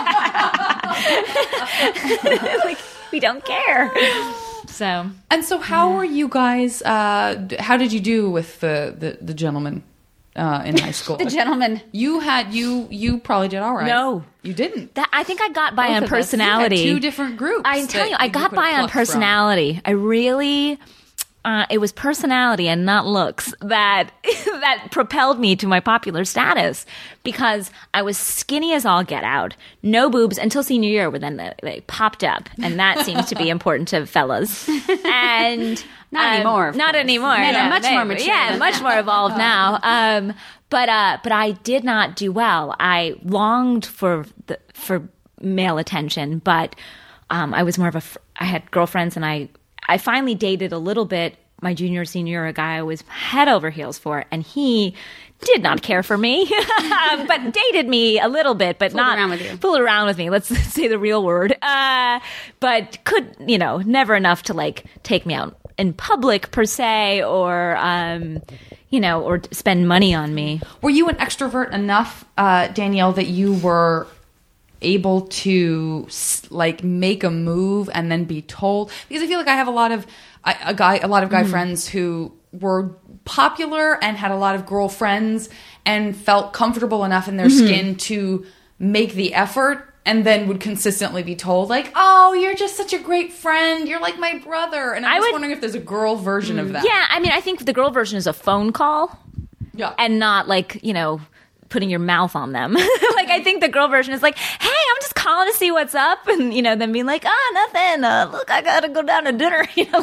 Like, we don't care. So how were you guys? How did you do with the gentleman in high school? The gentleman. You probably did all right. No. you didn't. I think I got by Both on of us. You had personality. two different groups. I'm telling you, that I got could by on pluck from. personality. I really, it was personality and not looks that propelled me to my popular status, because I was skinny as all get out, no boobs until senior year, where then they popped up, and that seems to be important to fellas. And Not anymore, of Not course. anymore. Men are Yeah, much more mature Yeah, than much more evolved now. But I did not do well. I longed for male attention, but I was more of I had girlfriends, and I finally dated a little bit my junior, senior year, a guy I was head over heels for, and he did not care for me, but dated me a little bit, but Fooled around with you. Fooled around with me. Let's say the real word. But could, never enough to like take me out in public per se, or or spend money on me. Were you an extrovert enough, Danielle, that you were able to like make a move and then be told? Because I feel like I have a lot of guy friends who were popular and had a lot of girlfriends and felt comfortable enough in their skin to make the effort, and then would consistently be told like, "Oh, you're just such a great friend. You're like my brother." And I'm just wondering if there's a girl version of that. Yeah, I mean, I think the girl version is a phone call. Yeah. And not like, putting your mouth on them. Like, I think the girl version is like, hey, I'm just calling to see what's up. And, then being like, nothing. Look, I got to go down to dinner.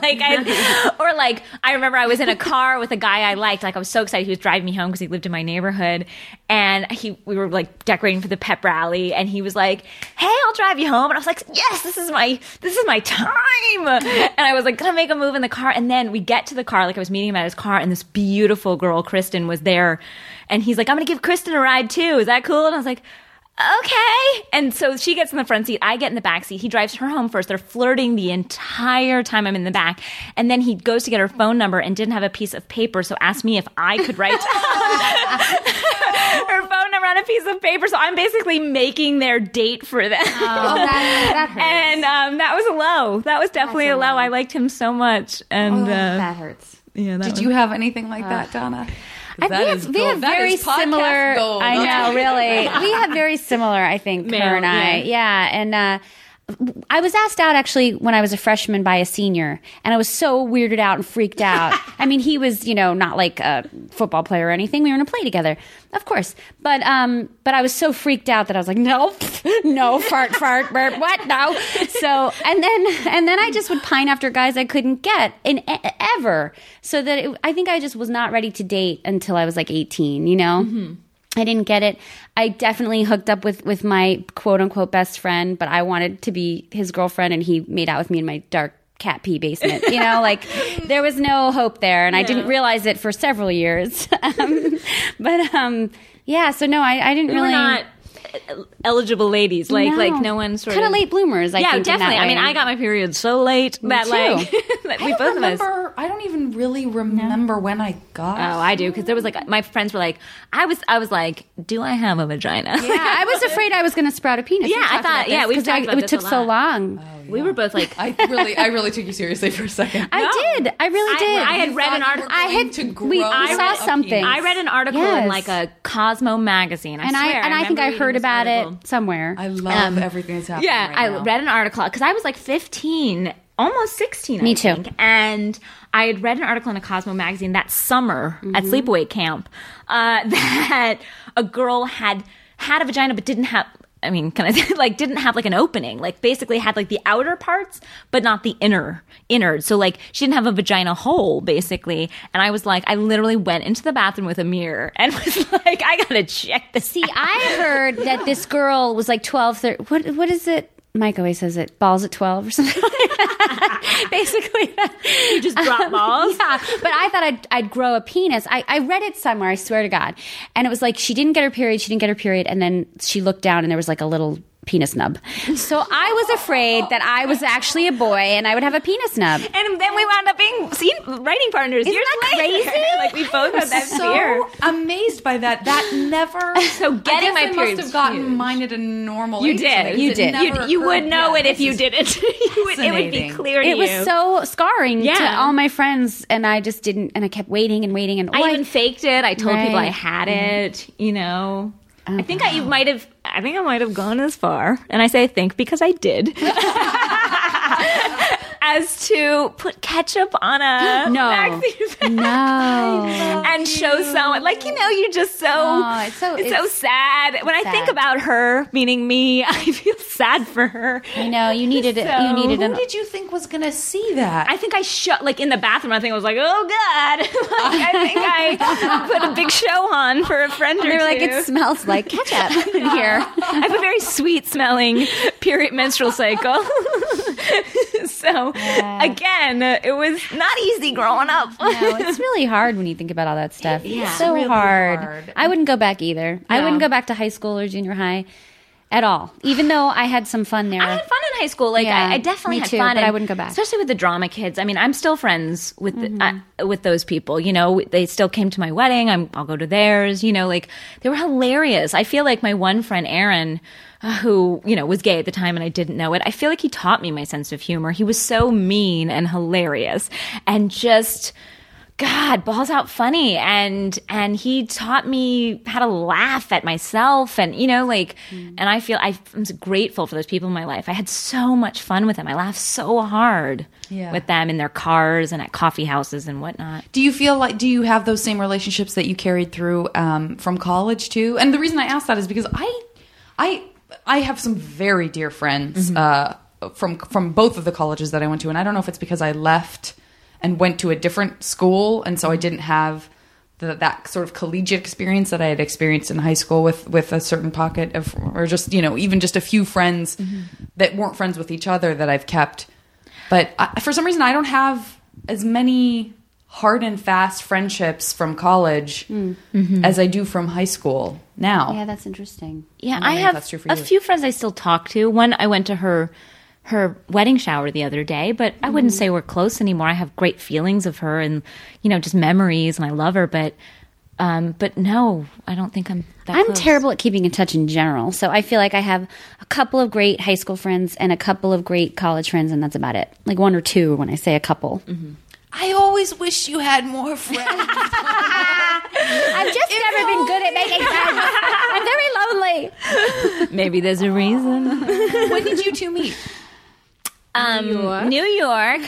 I remember I was in a car with a guy I liked. Like, I was so excited. He was driving me home because he lived in my neighborhood. And we were like decorating for the pep rally. And he was like, hey, I'll drive you home. And I was like, yes, this is my time. And I was like, gonna make a move in the car. And then we get to the car. Like, I was meeting him at his car. And this beautiful girl, Kristen, was there. And he's like, I'm going to give Kristen a ride too. Is that cool? And I was like, okay. And so she gets in the front seat. I get in the back seat. He drives her home first. They're flirting the entire time I'm in the back. And then he goes to get her phone number and didn't have a piece of paper. So asked me if I could write her phone number on a piece of paper. So I'm basically making their date for them. Oh, that hurts. And that was a low. That was definitely a low. I liked him so much. And that hurts. Yeah. Did you have anything like that, Donna? We have very similar. Gold. I know, really. We have very similar, I think, Male, her and I. Yeah. And I was asked out actually when I was a freshman by a senior, and I was so weirded out and freaked out. I mean, he was, not like a football player or anything. We were in a play together, of course. But I was so freaked out that I was like, no, fart, burp, what? No. So, and then I just would pine after guys I couldn't get ever. So that I think I just was not ready to date until I was like 18, Mm-hmm. I didn't get it. I definitely hooked up with my quote unquote best friend, but I wanted to be his girlfriend, and he made out with me in my dark cat pee basement. There was no hope there, and I didn't realize it for several years. So no, I didn't really. We're not eligible ladies, like no one sort kind of late bloomers. I think, definitely. I mean, I got my period so late that we both of us. I don't even really remember when I got. Oh, I do, because there was like my friends were like, I was like, do I have a vagina? Yeah, I was afraid I was going to sprout a penis. Yeah, I thought. Yeah, we've talked about this. It took so long. We were both like, I really took you seriously for a second. I did. I really did. I had read an article. We saw something. I read an article in like a Cosmo magazine. I think I heard about it somewhere. I love everything that's happening. Yeah, right I now. read an article because I was like 15, almost 16. Me I too. think. And I had read an article in a Cosmo magazine that summer at sleepaway camp that a girl had a vagina but didn't have. I mean, didn't have like an opening, like basically had like the outer parts, but not the inner. So like she didn't have a vagina hole basically. And I was like, I literally went into the bathroom with a mirror and was like, I gotta check this. See, I heard that this girl was like 12, 13. What is it? Mike always says it, balls at 12 or something. Basically, you just drop balls. Yeah, but I thought I'd grow a penis. I read it somewhere, I swear to God. And it was like she didn't get her period, and then she looked down and there was like a little penis nub. So I was afraid that I was actually a boy and I would have a penis nub. And then we wound up being writing partners. Isn't that crazy? Like we both had that fear. So amazed by that. That never. So getting my I period must have gotten mine at a normal. You age. did. You did. You would know it if you didn't. It would be clear to you. It was so scarring to Yeah. all my friends, and I just didn't. And I kept waiting and waiting. And I even faked it. I told people I Right. had it. I think I wow. might have gone as far, and I say I think because I did, as to put ketchup on a No. vaccine No. and show someone you're just so Oh, it's so sad. When I think sad. about her, meaning me, I feel sad for her. I know you needed it. You needed Who an. did you think was going to see that? I think I in the bathroom. I think I was like, oh god, I think I put a big show on for a friend or They were like, two. it smells like ketchup in here. I have a very sweet smelling menstrual cycle. So So again, it was not easy growing up. No, it's really hard when you think about all that stuff. Yeah. It's so really hard. hard. I wouldn't go back either. I Yeah. wouldn't go back to high school or junior high at all, even though I had some fun there. I had fun in high school. Like Yeah, I definitely me had too, fun, but I and wouldn't go back. especially with the drama kids. I mean, I'm still friends with with those people. You know, they still came to my wedding. I'll go to theirs. You know, like they were hilarious. I feel like my one friend Aaron, who was gay at the time and I didn't know it. I feel like he taught me my sense of humor. He was so mean and hilarious, and just. God, balls out funny, and he taught me how to laugh at myself, and and I feel I'm grateful for those people in my life. I had so much fun with them. I laughed so hard with them in their cars and at coffee houses and whatnot. Do you you have those same relationships that you carried through from college too? And the reason I ask that is because I have some very dear friends from both of the colleges that I went to, and I don't know if it's because I left and went to a different school, and so I didn't have that sort of collegiate experience that I had experienced in high school with a certain pocket of, or just even just a few friends that weren't friends with each other that I've kept. But for some reason, I don't have as many hard and fast friendships from college as I do from high school now. Yeah, that's interesting. Yeah, I I don't know if have that's true for a you. few friends I still talk to. One, I went to her wedding shower the other day, but I wouldn't say we're close anymore. I have great feelings of her and, just memories, and I love her, but no, I don't think I'm that I'm close. terrible at keeping in touch in general. So I feel like I have a couple of great high school friends and a couple of great college friends, and that's about it. Like one or two when I say a couple. I always wish you had more friends. I've just never been good at making friends. I'm very lonely. Maybe there's a reason. When did you two meet? New York.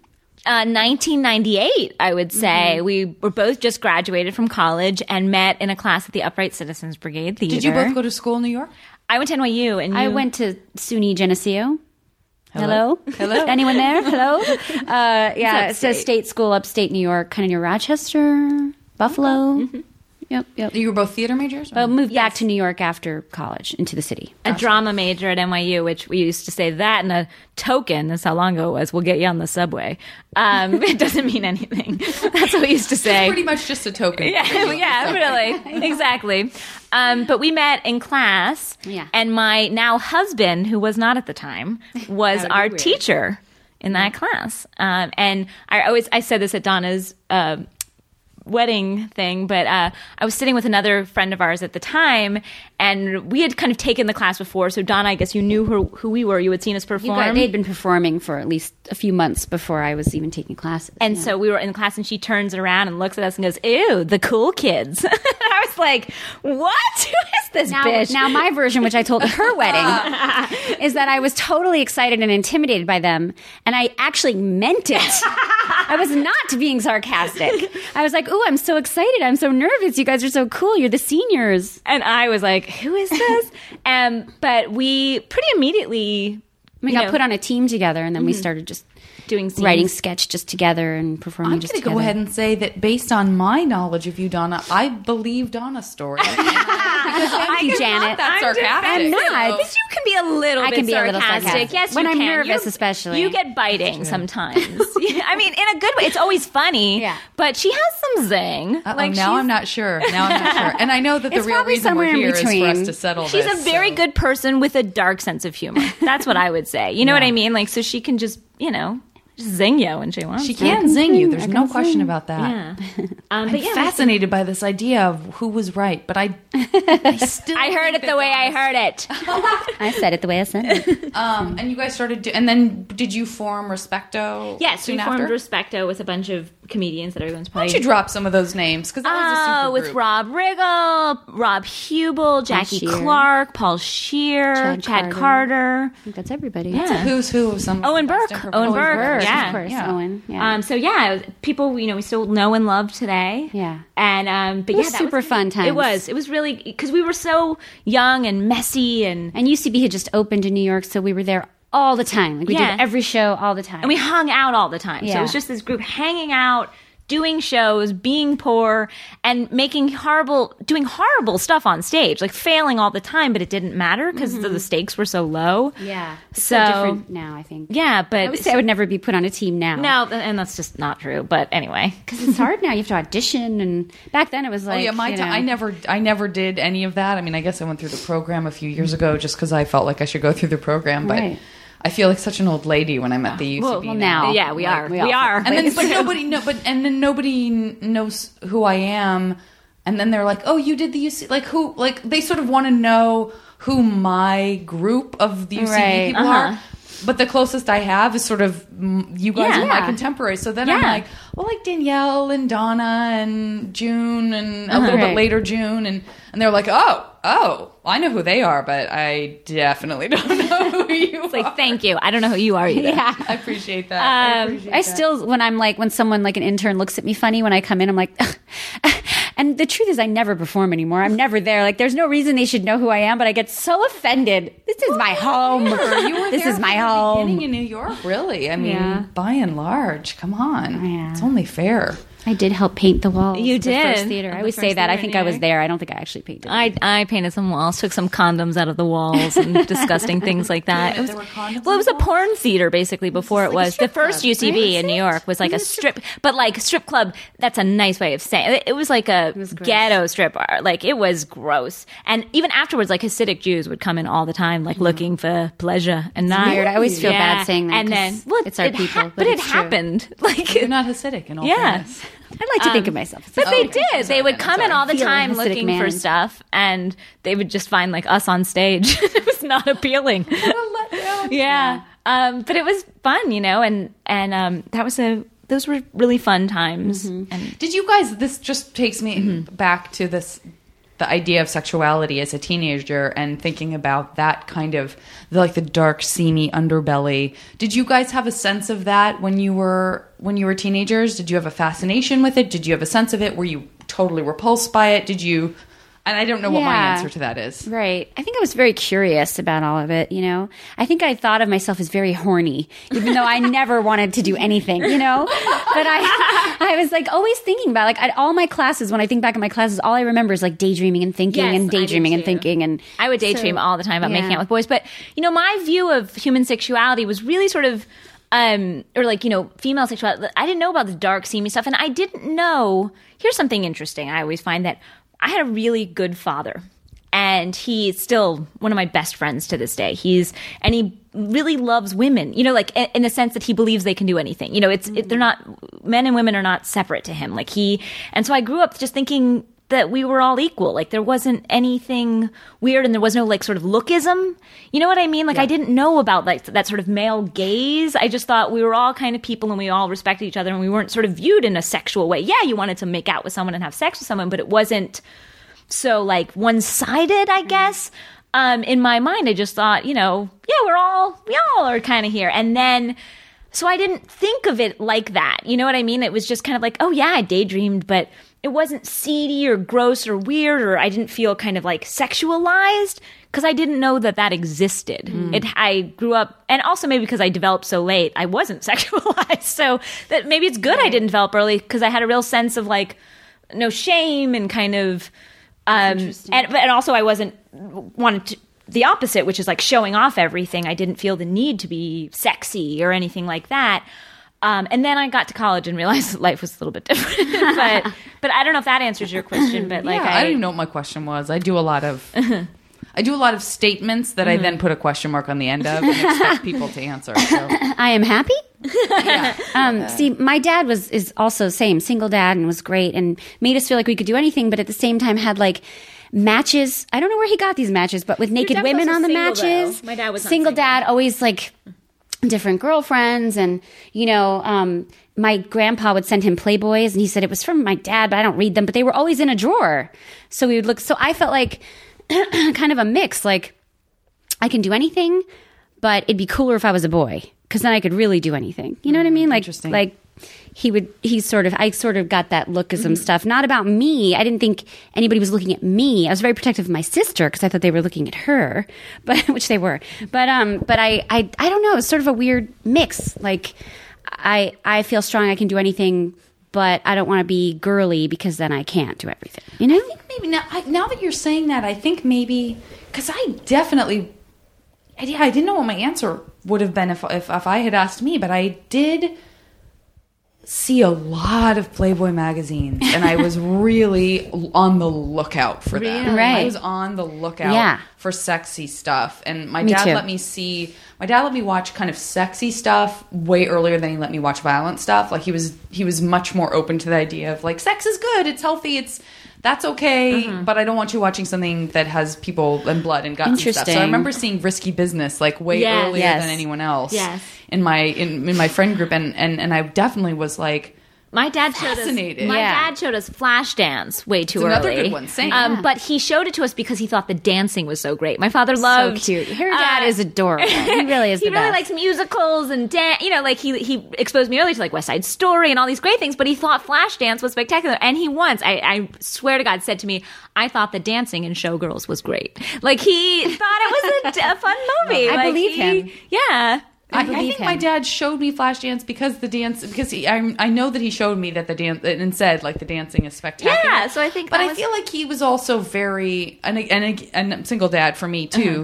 1998, I would say. We were both just graduated from college and met in a class at the Upright Citizens Brigade Theater. Did you both go to school in New York? I went to NYU, and I went to SUNY Geneseo. Hello? Hello? Anyone there? Hello? Yeah, it's a upstate. state school, upstate New York, kind of near Rochester, Buffalo. Yep. You were both theater majors? But moved back to New York after college, into the city. a drama major at NYU, which we used to say that and a token, that's how long ago it was, we'll get you on the subway. It doesn't mean anything. That's what we used to say. Pretty much just a token. Yeah, really. Exactly. But we met in class, Yeah. and my now husband, who was not at the time, was our teacher in that class. And I said this at Donna's wedding thing, but I was sitting with another friend of ours at the time, and we had kind of taken the class before. So Donna, I guess you knew who we were. You had seen us perform. They'd been performing for at least a few months before I was even taking classes. And so we were in class, and she turns around and looks at us and goes, "Ew, the cool kids." I was like, "What? Who is this bitch?" Now my version, which I told at her wedding, is that I was totally excited and intimidated by them, and I actually meant it. I was not being sarcastic. I was like, "Ooh, I'm so excited! I'm so nervous! You guys are so cool! You're the seniors." And I was like, "Who is this?" But we pretty immediately We got put on a team together, and then we started just doing scenes. writing sketch just together and performing I'm just going to together. go ahead and say that based on my knowledge of you, Donna, I believe Donna's story. Thank you, Janet. That's sarcastic. I'm not. But you can be a little I bit can be a little sarcastic. sarcastic. Yes, When you I'm can. nervous, especially. You get biting sometimes. I mean, in a good way. It's always funny. Yeah. But she has some zing. Now I'm not sure. And I know that the It's real probably reason we're somewhere in here is for us between. to settle She's this. a very good person with a dark sense of humor. That's what I would say. You know what I mean? Like, so she can just zing you when she wants. She to. can zing you. There's no question about that. Yeah. I'm But yeah, fascinated by this idea of who was right, but I still I heard it the way I heard it. I said it the way I said it. And you guys started and then did you form Respecto? Yes, we soon formed after? Respecto with a bunch of comedians that everyone's Why probably. don't you drop some of those names? Because that was a super with group. Rob Riggle, Rob Hubel, Jackie Scheer. Clark, Paul Shear, Chad Carter. I think that's everybody. Yeah. Who's who of some Owen best Burke. improv- Owen Burke. Burke, Yeah. of course. Yeah. Owen. Yeah. So yeah, people we still know and love today. Yeah. And but It was yeah, that super fun times. It was really because we were so young and messy and UCB had just opened in New York, so we were there all the time. Like we Yeah. did every show all the time. we hung out all the time. So Yeah. it was just this group hanging out, doing shows, being poor, and doing horrible stuff on stage, like failing all the time, but it didn't matter because the stakes were so low. Yeah. It's so different now, I think. Yeah, but I would say I would never be put on a team now. No, and that's just not true. But anyway, Because it's hard now. You have to audition, and back then it was like, I never did any of that. I mean, I guess I went through the program a few years ago just because I felt like I should go through the program, but Right. I feel like such an old lady when I'm at the UCB. well, now. yeah, we are. And then, nobody knows who I am. And then they're like, "Oh, you did the UC." Like who? Like they sort of want to know who my group of the UCB Right. people are. But the closest I have is sort of you guys are my Yeah. contemporaries. So then I'm like, well, like Danielle and Donna and June and a little bit Right. later June, and they're like, oh, I know who they are, but I definitely don't know who you are. like, thank you. I don't know who you are either. Yeah. I appreciate that. I still, when someone like an intern looks at me funny when I come in, I'm like, and the truth is I never perform anymore. I'm never there. Like there's no reason they should know who I am, but I get so offended. This is my home. This is my home. Beginning in New York, really. I mean, Yeah. by and large, come on. Yeah. It's only fair. I did help paint the walls. You of the first did? theater. Of I the always first say that. I theater think in I New was York? there. I don't think I actually painted. I painted some walls, took some condoms out of the walls, and disgusting things like that. It was, There were condoms well, it was in a the porn theater basically before it was. The first UCB in New York was like a strip, but like strip club. That's a nice way of saying it. It was like a ghetto strip bar. Like it was gross. And even afterwards, like Hasidic Jews would come in all the time, like looking for pleasure and not. weird. I always feel Yeah. bad saying that And then, 'cause well, it's our people, but it it's true. happened. Like You're not Hasidic in all Yeah. fairness. I'd like to think of myself. But they okay. did. They would come in all the Feel time Hasidic looking man. for stuff, and they would just find like us on stage. It was not appealing. Yeah. But it was fun, and those were really fun times. And Did you guys? This just takes me back to the idea of sexuality as a teenager and thinking about that kind of the dark, seamy underbelly. Did you guys have a sense of that when you were teenagers? Did you have a fascination with it? Did you have a sense of it? Were you totally repulsed by it? Did you? And I don't know what my Yeah. answer to that is. Right. I think I was very curious about all of it, I think I thought of myself as very horny, even though I never wanted to do anything, But I was like always thinking about like at all my classes, when I think back at my classes, all I remember is like daydreaming and thinking Yes, and I did daydreaming and too. thinking. And I would daydream all the time about making out with boys. But, my view of human sexuality was really sort of, female sexuality. I didn't know about the dark, seamy stuff. And I didn't know, here's something interesting. I always find that I had a really good father. And he's still one of my best friends to this day. He really loves women, in the sense that he believes they can do anything. They're not, men and women are not separate to him. And so I grew up just thinking that we were all equal. Like there wasn't anything weird, and there was no sort of lookism. You know what I mean? I didn't know about that sort of male gaze. I just thought we were all kind of people and we all respected each other, and we weren't sort of viewed in a sexual way. Yeah, you wanted to make out with someone and have sex with someone, but it wasn't so one-sided, I guess. In my mind, I just thought, we all are kind of here. And then, so I didn't think of it like that. You know what I mean? It was just kind of like, oh yeah, I daydreamed, but it wasn't seedy or gross or weird, or I didn't feel kind of sexualized because I didn't know that existed. I grew up, and also maybe because I developed so late, I wasn't sexualized. So that maybe it's good I didn't develop early, because I had a real sense of no shame and kind of, and also I wanted to, the opposite, which is showing off everything. I didn't feel the need to be sexy or anything like that. And then I got to college and realized that life was a little bit different. but I don't know if that answers your question. But I don't even know what my question was. I do a lot of statements that I then put a question mark on the end of and expect people to answer. So. I am happy. See, my dad is also same single dad and was great and made us feel like we could do anything, but at the same time had matches. I don't know where he got these matches, but with naked dad women was on the single, matches. though. My dad was not single single. dad, always different girlfriends, and my grandpa would send him Playboys, and he said it was from my dad, but I don't read them, but they were always in a drawer. So we would look. So I felt like kind of a mix. I can do anything, but it'd be cooler if I was a boy, because then I could really do anything. You know what I mean? Interesting. I sort of got that lookism stuff. Not about me. I didn't think anybody was looking at me. I was very protective of my sister because I thought they were looking at her, which they were. But I don't know. It's sort of a weird mix. I feel strong. I can do anything, but I don't want to be girly because then I can't do everything. You know? I think maybe now that you're saying that, I think maybe because I didn't know what my answer would have been if I had asked me, but I did see a lot of Playboy magazines, and I was really on the lookout for them. Really? Right. I was on the lookout for sexy stuff, and my dad too. let me watch kind of sexy stuff way earlier than he let me watch violent stuff. Like he was much more open to the idea of like, sex is good, it's healthy, that's okay, but I don't want you watching something that has people and blood and guts and stuff. So I remember seeing Risky Business like way earlier than anyone else in my friend group, and I definitely was like, my dad showed us Flashdance way too early. Another good one. Same. But he showed it to us because he thought the dancing was so great. My father loved. So cute. Her dad is adorable. He really is. He really likes musicals and dance. You know, like he exposed me early to like West Side Story and all these great things. But he thought Flashdance was spectacular. And he once, I swear to God, said to me, "I thought the dancing in Showgirls was great." Like he thought it was a fun movie. I believe him. Yeah. I think my dad showed me Flashdance because I know that he showed me that the dance and said like the dancing is spectacular. Yeah, so I think, but I feel like he was also very and a single dad for me too,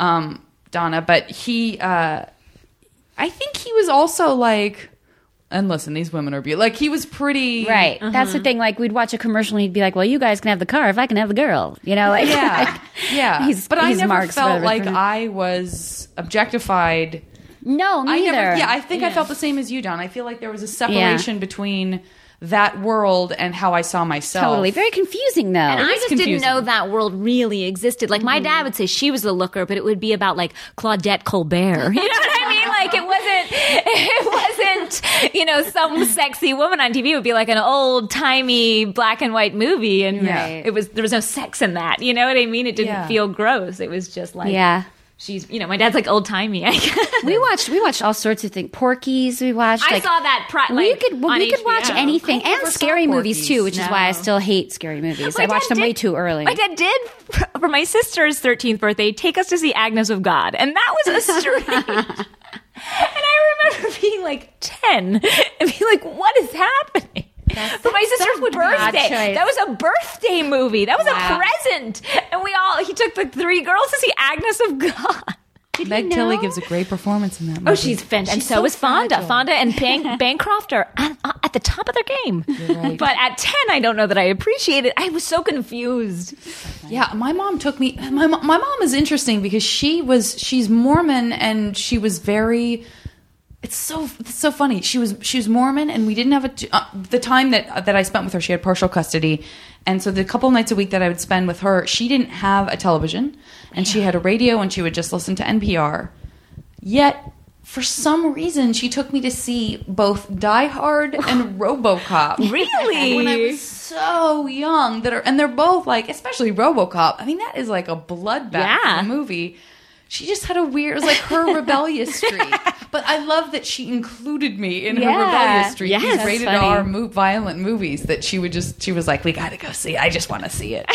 Donna. But I think he was also like. And listen, these women are beautiful. Like, he was pretty... Right. That's the thing. Like, we'd watch a commercial and he'd be like, well, you guys can have the car if I can have the girl. You know? Like, yeah. But I never Mark's felt like I was objectified. No, neither. I think I felt the same as you, Don. I feel like there was a separation between that world and how I saw myself. Totally. Very confusing, though. And I just didn't know that world really existed. Like, my dad would say she was the looker, but it would be about, like, Claudette Colbert. You know what I mean? Like, it wasn't, you know, some sexy woman on TV. It would be like an old-timey black and white movie, and there was no sex in that. You know what I mean? It didn't feel gross. It was just like... Yeah. She's, you know, my dad's like old timey. We watched all sorts of things. Porky's. We watched. I saw that. We could watch anything and scary movies too, which is why I still hate scary movies. I watched them way too early. My dad did for my sister's 13th birthday take us to see Agnes of God, and that was a strange. And I remember being like 10 and being like, "What is happening?" For my sister's birthday. That was a birthday movie. That was a present. And he took the 3 girls to see Agnes of God. Meg Tilly gives a great performance in that movie. Oh, she's fantastic. And so is Fonda. fragile. Fonda and Bancroft are at the top of their game. Right. But at 10, I don't know that I appreciate it. I was so confused. Yeah, my mom took me... My mom is interesting because she's Mormon, and she was very... It's so funny. She was Mormon, and we didn't have the time that I spent with her. She had partial custody, and so the couple nights a week that I would spend with her, she didn't have a television, and she had a radio, and she would just listen to NPR. Yet, for some reason, she took me to see both Die Hard and RoboCop. Really? When I was so young, and they're both like, especially RoboCop. I mean, that is like a bloodbath of a movie. She just had it was like her rebellious streak. But I love that she included me in her rebellious streak. Yes, These rated R violent movies that she was like, we got to go see it. I just want to see it.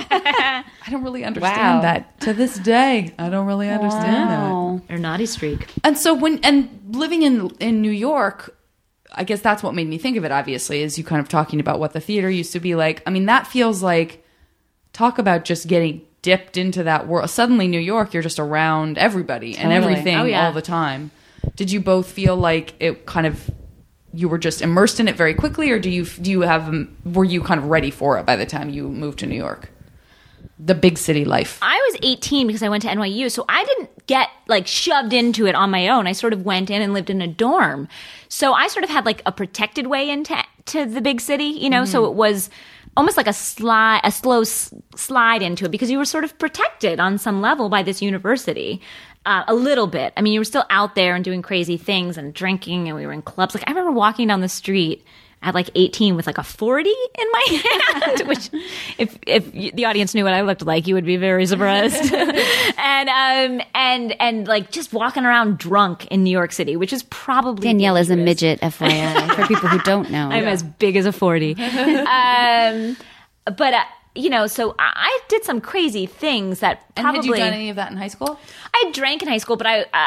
I don't really understand that to this day. I don't really understand that. Or naughty streak. And so living in New York, I guess that's what made me think of it, obviously, is you kind of talking about what the theater used to be like. I mean, that feels like, talk about just getting dipped into that world. Suddenly, New York, you're just around everybody and everything all the time. Did you both feel like it kind of, you were just immersed in it very quickly, or were you kind of ready for it by the time you moved to New York? The big city life. I was 18 because I went to NYU, so I didn't get like shoved into it on my own. I sort of went in and lived in a dorm. So I sort of had like a protected way into the big city, you know, so it was almost like a slow slide into it because you were sort of protected on some level by this university. A little bit. I mean, you were still out there and doing crazy things and drinking, and we were in clubs. Like, I remember walking down the street at like 18 with like a 40 in my hand, which if the audience knew what I looked like, you would be very surprised. and like just walking around drunk in New York City, which is probably Danielle is a dangerous. midget, FYI, for people who don't know. I'm as big as a 40. But so I did some crazy things that probably. And had you done any of that in high school? I drank in high school, but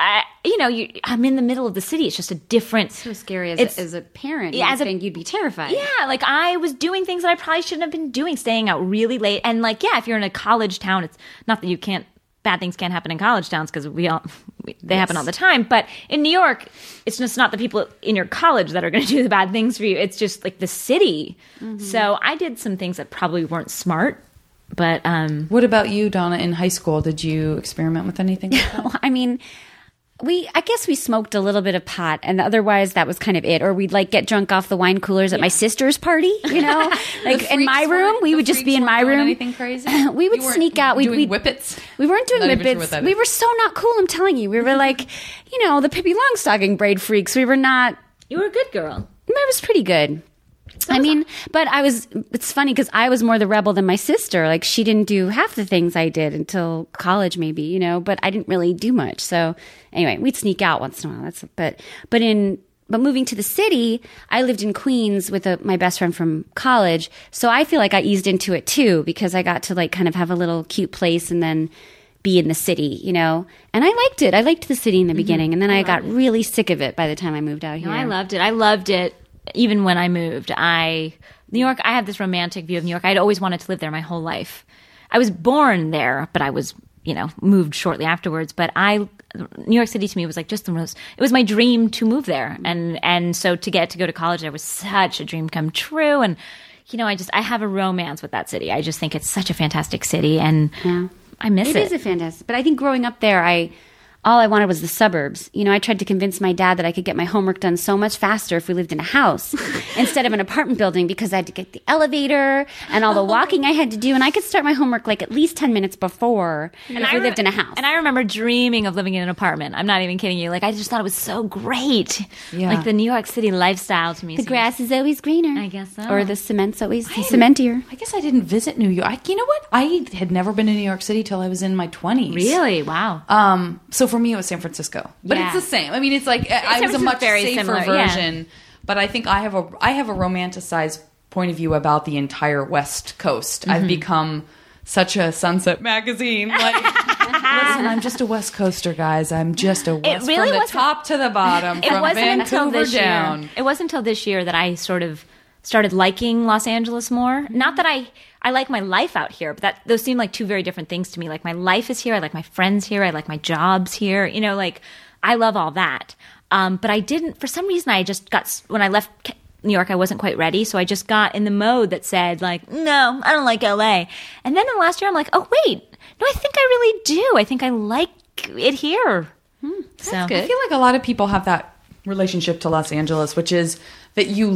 I'm in the middle of the city. It's just a different. So scary as a parent. Yeah, You'd be terrified. Yeah, like I was doing things that I probably shouldn't have been doing, staying out really late. And like, yeah, if you're in a college town, it's not that you can't. Bad things can't happen in college towns because they happen all the time. But in New York, it's just not the people in your college that are going to do the bad things for you. It's just like the city. Mm-hmm. So I did some things that probably weren't smart. But what about you, Donna? In high school, did you experiment with anything like that? I mean, I guess we smoked a little bit of pot, and otherwise that was kind of it. Or we'd like get drunk off the wine coolers at my sister's party, like in my room. We would just be in my room. Anything crazy? We would sneak out. We'd doing whippets. We weren't doing whippets. Sure we were so not cool. I'm telling you, we were like, the Pippi Longstocking braid freaks. We were not. You were a good girl. I was pretty good. But it's funny because I was more the rebel than my sister. Like she didn't do half the things I did until college maybe, but I didn't really do much. So anyway, we'd sneak out once in a while. But moving to the city, I lived in Queens with my best friend from college. So I feel like I eased into it too because I got to like kind of have a little cute place and then be in the city, and I liked it. I liked the city in the beginning. And then I got really sick of it by the time I moved out here. No, I loved it. Even when I moved, New York, I have this romantic view of New York. I'd always wanted to live there my whole life. I was born there, but I was, moved shortly afterwards. But New York City to me was like just the most, it was my dream to move there. And so to get to go to college there was such a dream come true. And, I have a romance with that city. I just think it's such a fantastic city and I miss it. It is a fantastic, but I think growing up there, all I wanted was the suburbs. I tried to convince my dad that I could get my homework done so much faster if we lived in a house instead of an apartment building because I had to get the elevator and all the walking I had to do. And I could start my homework like at least 10 minutes before if we lived in a house. And I remember dreaming of living in an apartment. I'm not even kidding you. Like, I just thought it was so great. Yeah. Like the New York City lifestyle to me. The grass is always greener. I guess so. Or the cement's always cementier. I guess I didn't visit New York. You know what? I had never been to New York City till I was in my 20s. Really? Wow. So for me, it was San Francisco, but it's the same. I mean, it's like I was a much safer version, but I think I have a romanticized point of view about the entire West Coast. I've become such a Sunset magazine. Like, listen, I'm just a West Coaster, guys. I'm just a West from the top to the bottom, from Vancouver down. It wasn't until this year that I sort of started liking Los Angeles more. Not that I like my life out here, but those seem like two very different things to me. Like my life is here. I like my friends here. I like my jobs here. Like I love all that. But I didn't, for some reason, when I left New York, I wasn't quite ready. So I just got in the mode that said like, no, I don't like LA. And then in the last year, I'm like, oh, wait, no, I think I really do. I think I like it here. That's good. I feel like a lot of people have that relationship to Los Angeles, which is that you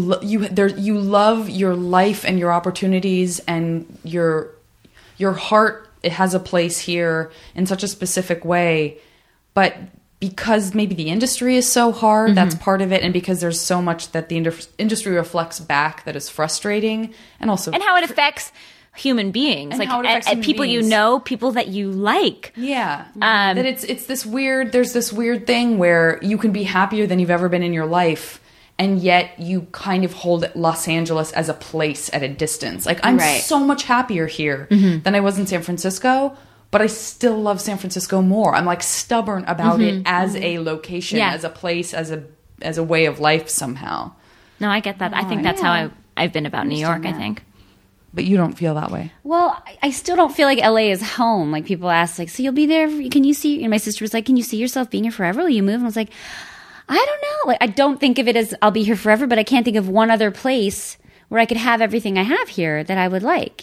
love your life and your opportunities and your heart. It has a place here in such a specific way, but because maybe the industry is so hard, that's part of it, and because there's so much that the industry reflects back that is frustrating, and how it affects human beings, and like people beings. People that you like. Yeah, that it's this weird. There's this weird thing where you can be happier than you've ever been in your life, and yet you kind of hold Los Angeles as a place at a distance. Like I'm so much happier here than I was in San Francisco, but I still love San Francisco more. I'm like stubborn about it as a location, as a place, as a way of life somehow. No, I get that. I think that's how I've been about New York. I think. But you don't feel that way. Well, I still don't feel like LA is home. Like people ask, like, so you'll be there? Can you see? And my sister was like, can you see yourself being here forever? Will you move? And I was like, I don't know. Like, I don't think of it as I'll be here forever, but I can't think of one other place where I could have everything I have here that I would like,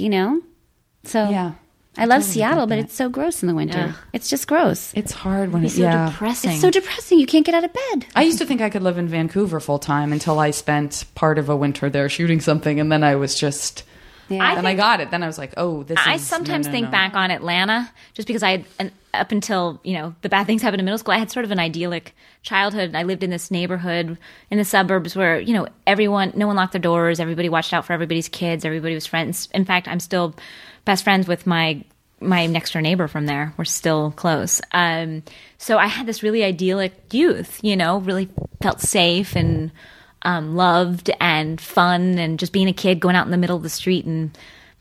So yeah, I love Seattle, but it's so gross in the winter. Yeah. It's just gross. It's hard when it's so depressing. It's so depressing. You can't get out of bed. I used to think I could live in Vancouver full time until I spent part of a winter there shooting something, and then I was just. Yeah. I got it. Then I was like, oh, this is... I sometimes think back on Atlanta, just because I had, up until, the bad things happened in middle school, I had sort of an idyllic childhood. I lived in this neighborhood in the suburbs where, no one locked their doors. Everybody watched out for everybody's kids. Everybody was friends. In fact, I'm still best friends with my next door neighbor from there. We're still close. So I had this really idyllic youth, really felt safe and... loved and fun and just being a kid going out in the middle of the street and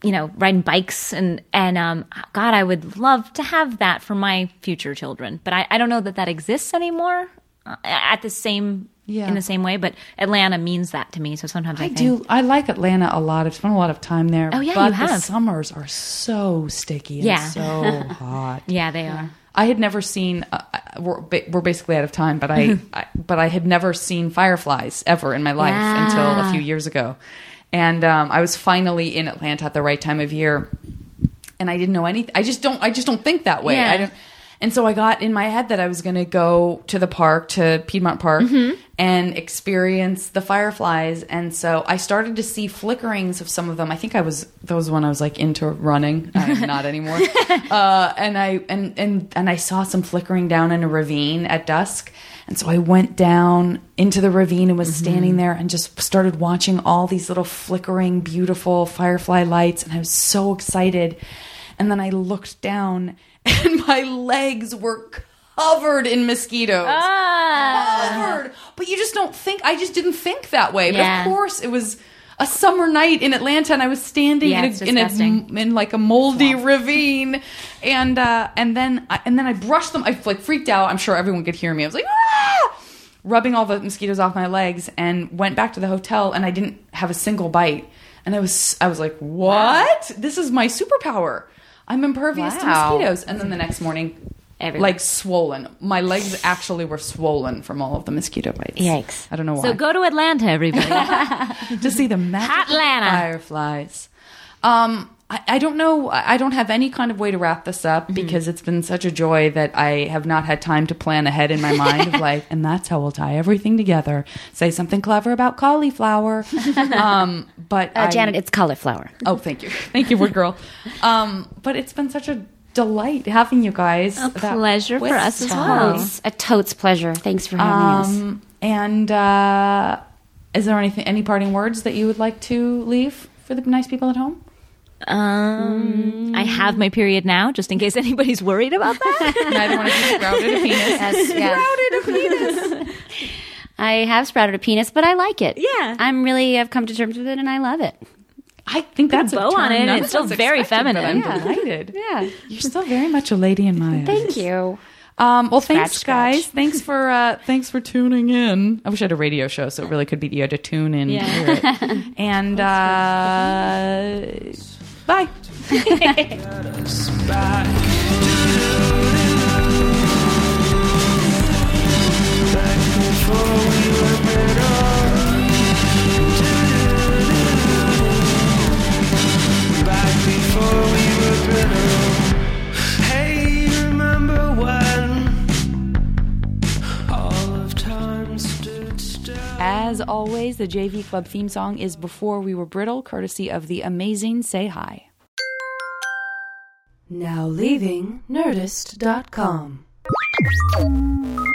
riding bikes and God, I would love to have that for my future children. But I don't know that exists anymore in the same way. But Atlanta means that to me. So sometimes I think I like Atlanta a lot. I've spent a lot of time there. Oh, yeah, but you have. The summers are so sticky and so hot. Yeah, they are. I had never seen. We're basically out of time, but I had never seen fireflies ever in my life until a few years ago, and I was finally in Atlanta at the right time of year, and I didn't know anything. I just don't think that way. Yeah. And so I got in my head that I was going to go to the park, to Piedmont Park, and experience the fireflies. And so I started to see flickerings of some of them. I think that was when I was like into running. I'm not anymore. And I saw some flickering down in a ravine at dusk. And so I went down into the ravine and was standing there and just started watching all these little flickering, beautiful firefly lights. And I was so excited. And then I looked down and my legs were covered in mosquitoes. Covered. But you just don't think, I just didn't think that way. But of course, it was a summer night in Atlanta and I was standing in like a moldy ravine. And then I brushed them. I like freaked out. I'm sure everyone could hear me. I was like, ah! Rubbing all the mosquitoes off my legs and went back to the hotel and I didn't have a single bite. And I was like, what? Wow. This is my superpower. I'm impervious to mosquitoes. And then the next morning, like swollen. My legs actually were swollen from all of the mosquito bites. Yikes. I don't know why. So go to Atlanta, everybody. To see the magic fireflies. I don't know. I don't have any kind of way to wrap this up because it's been such a joy that I have not had time to plan ahead in my mind of like, and that's how we'll tie everything together. Say something clever about cauliflower. But Janet, it's cauliflower. Oh, thank you. Thank you, word girl. But it's been such a delight having you guys. A pleasure for us as well. A totes pleasure. Thanks for having us. And is there any parting words that you would like to leave for the nice people at home? I have my period now, just in case anybody's worried about that. Neither one of you sprouted a penis. Sprouted a penis. I have sprouted a penis, but I like it. Yeah. I've come to terms with it and I love it. I think that's a bow on it. It's still very feminine. I'm delighted. Yeah. You're still very much a lady in my eyes. Thank you. Well, thanks, guys. Thanks for tuning in. I wish I had a radio show, so it really could be you had to tune in. Yeah. Hear it. And bye. As always, the JV Club theme song is Before We Were Brittle, courtesy of the amazing Say Hi. Now leaving Nerdist.com.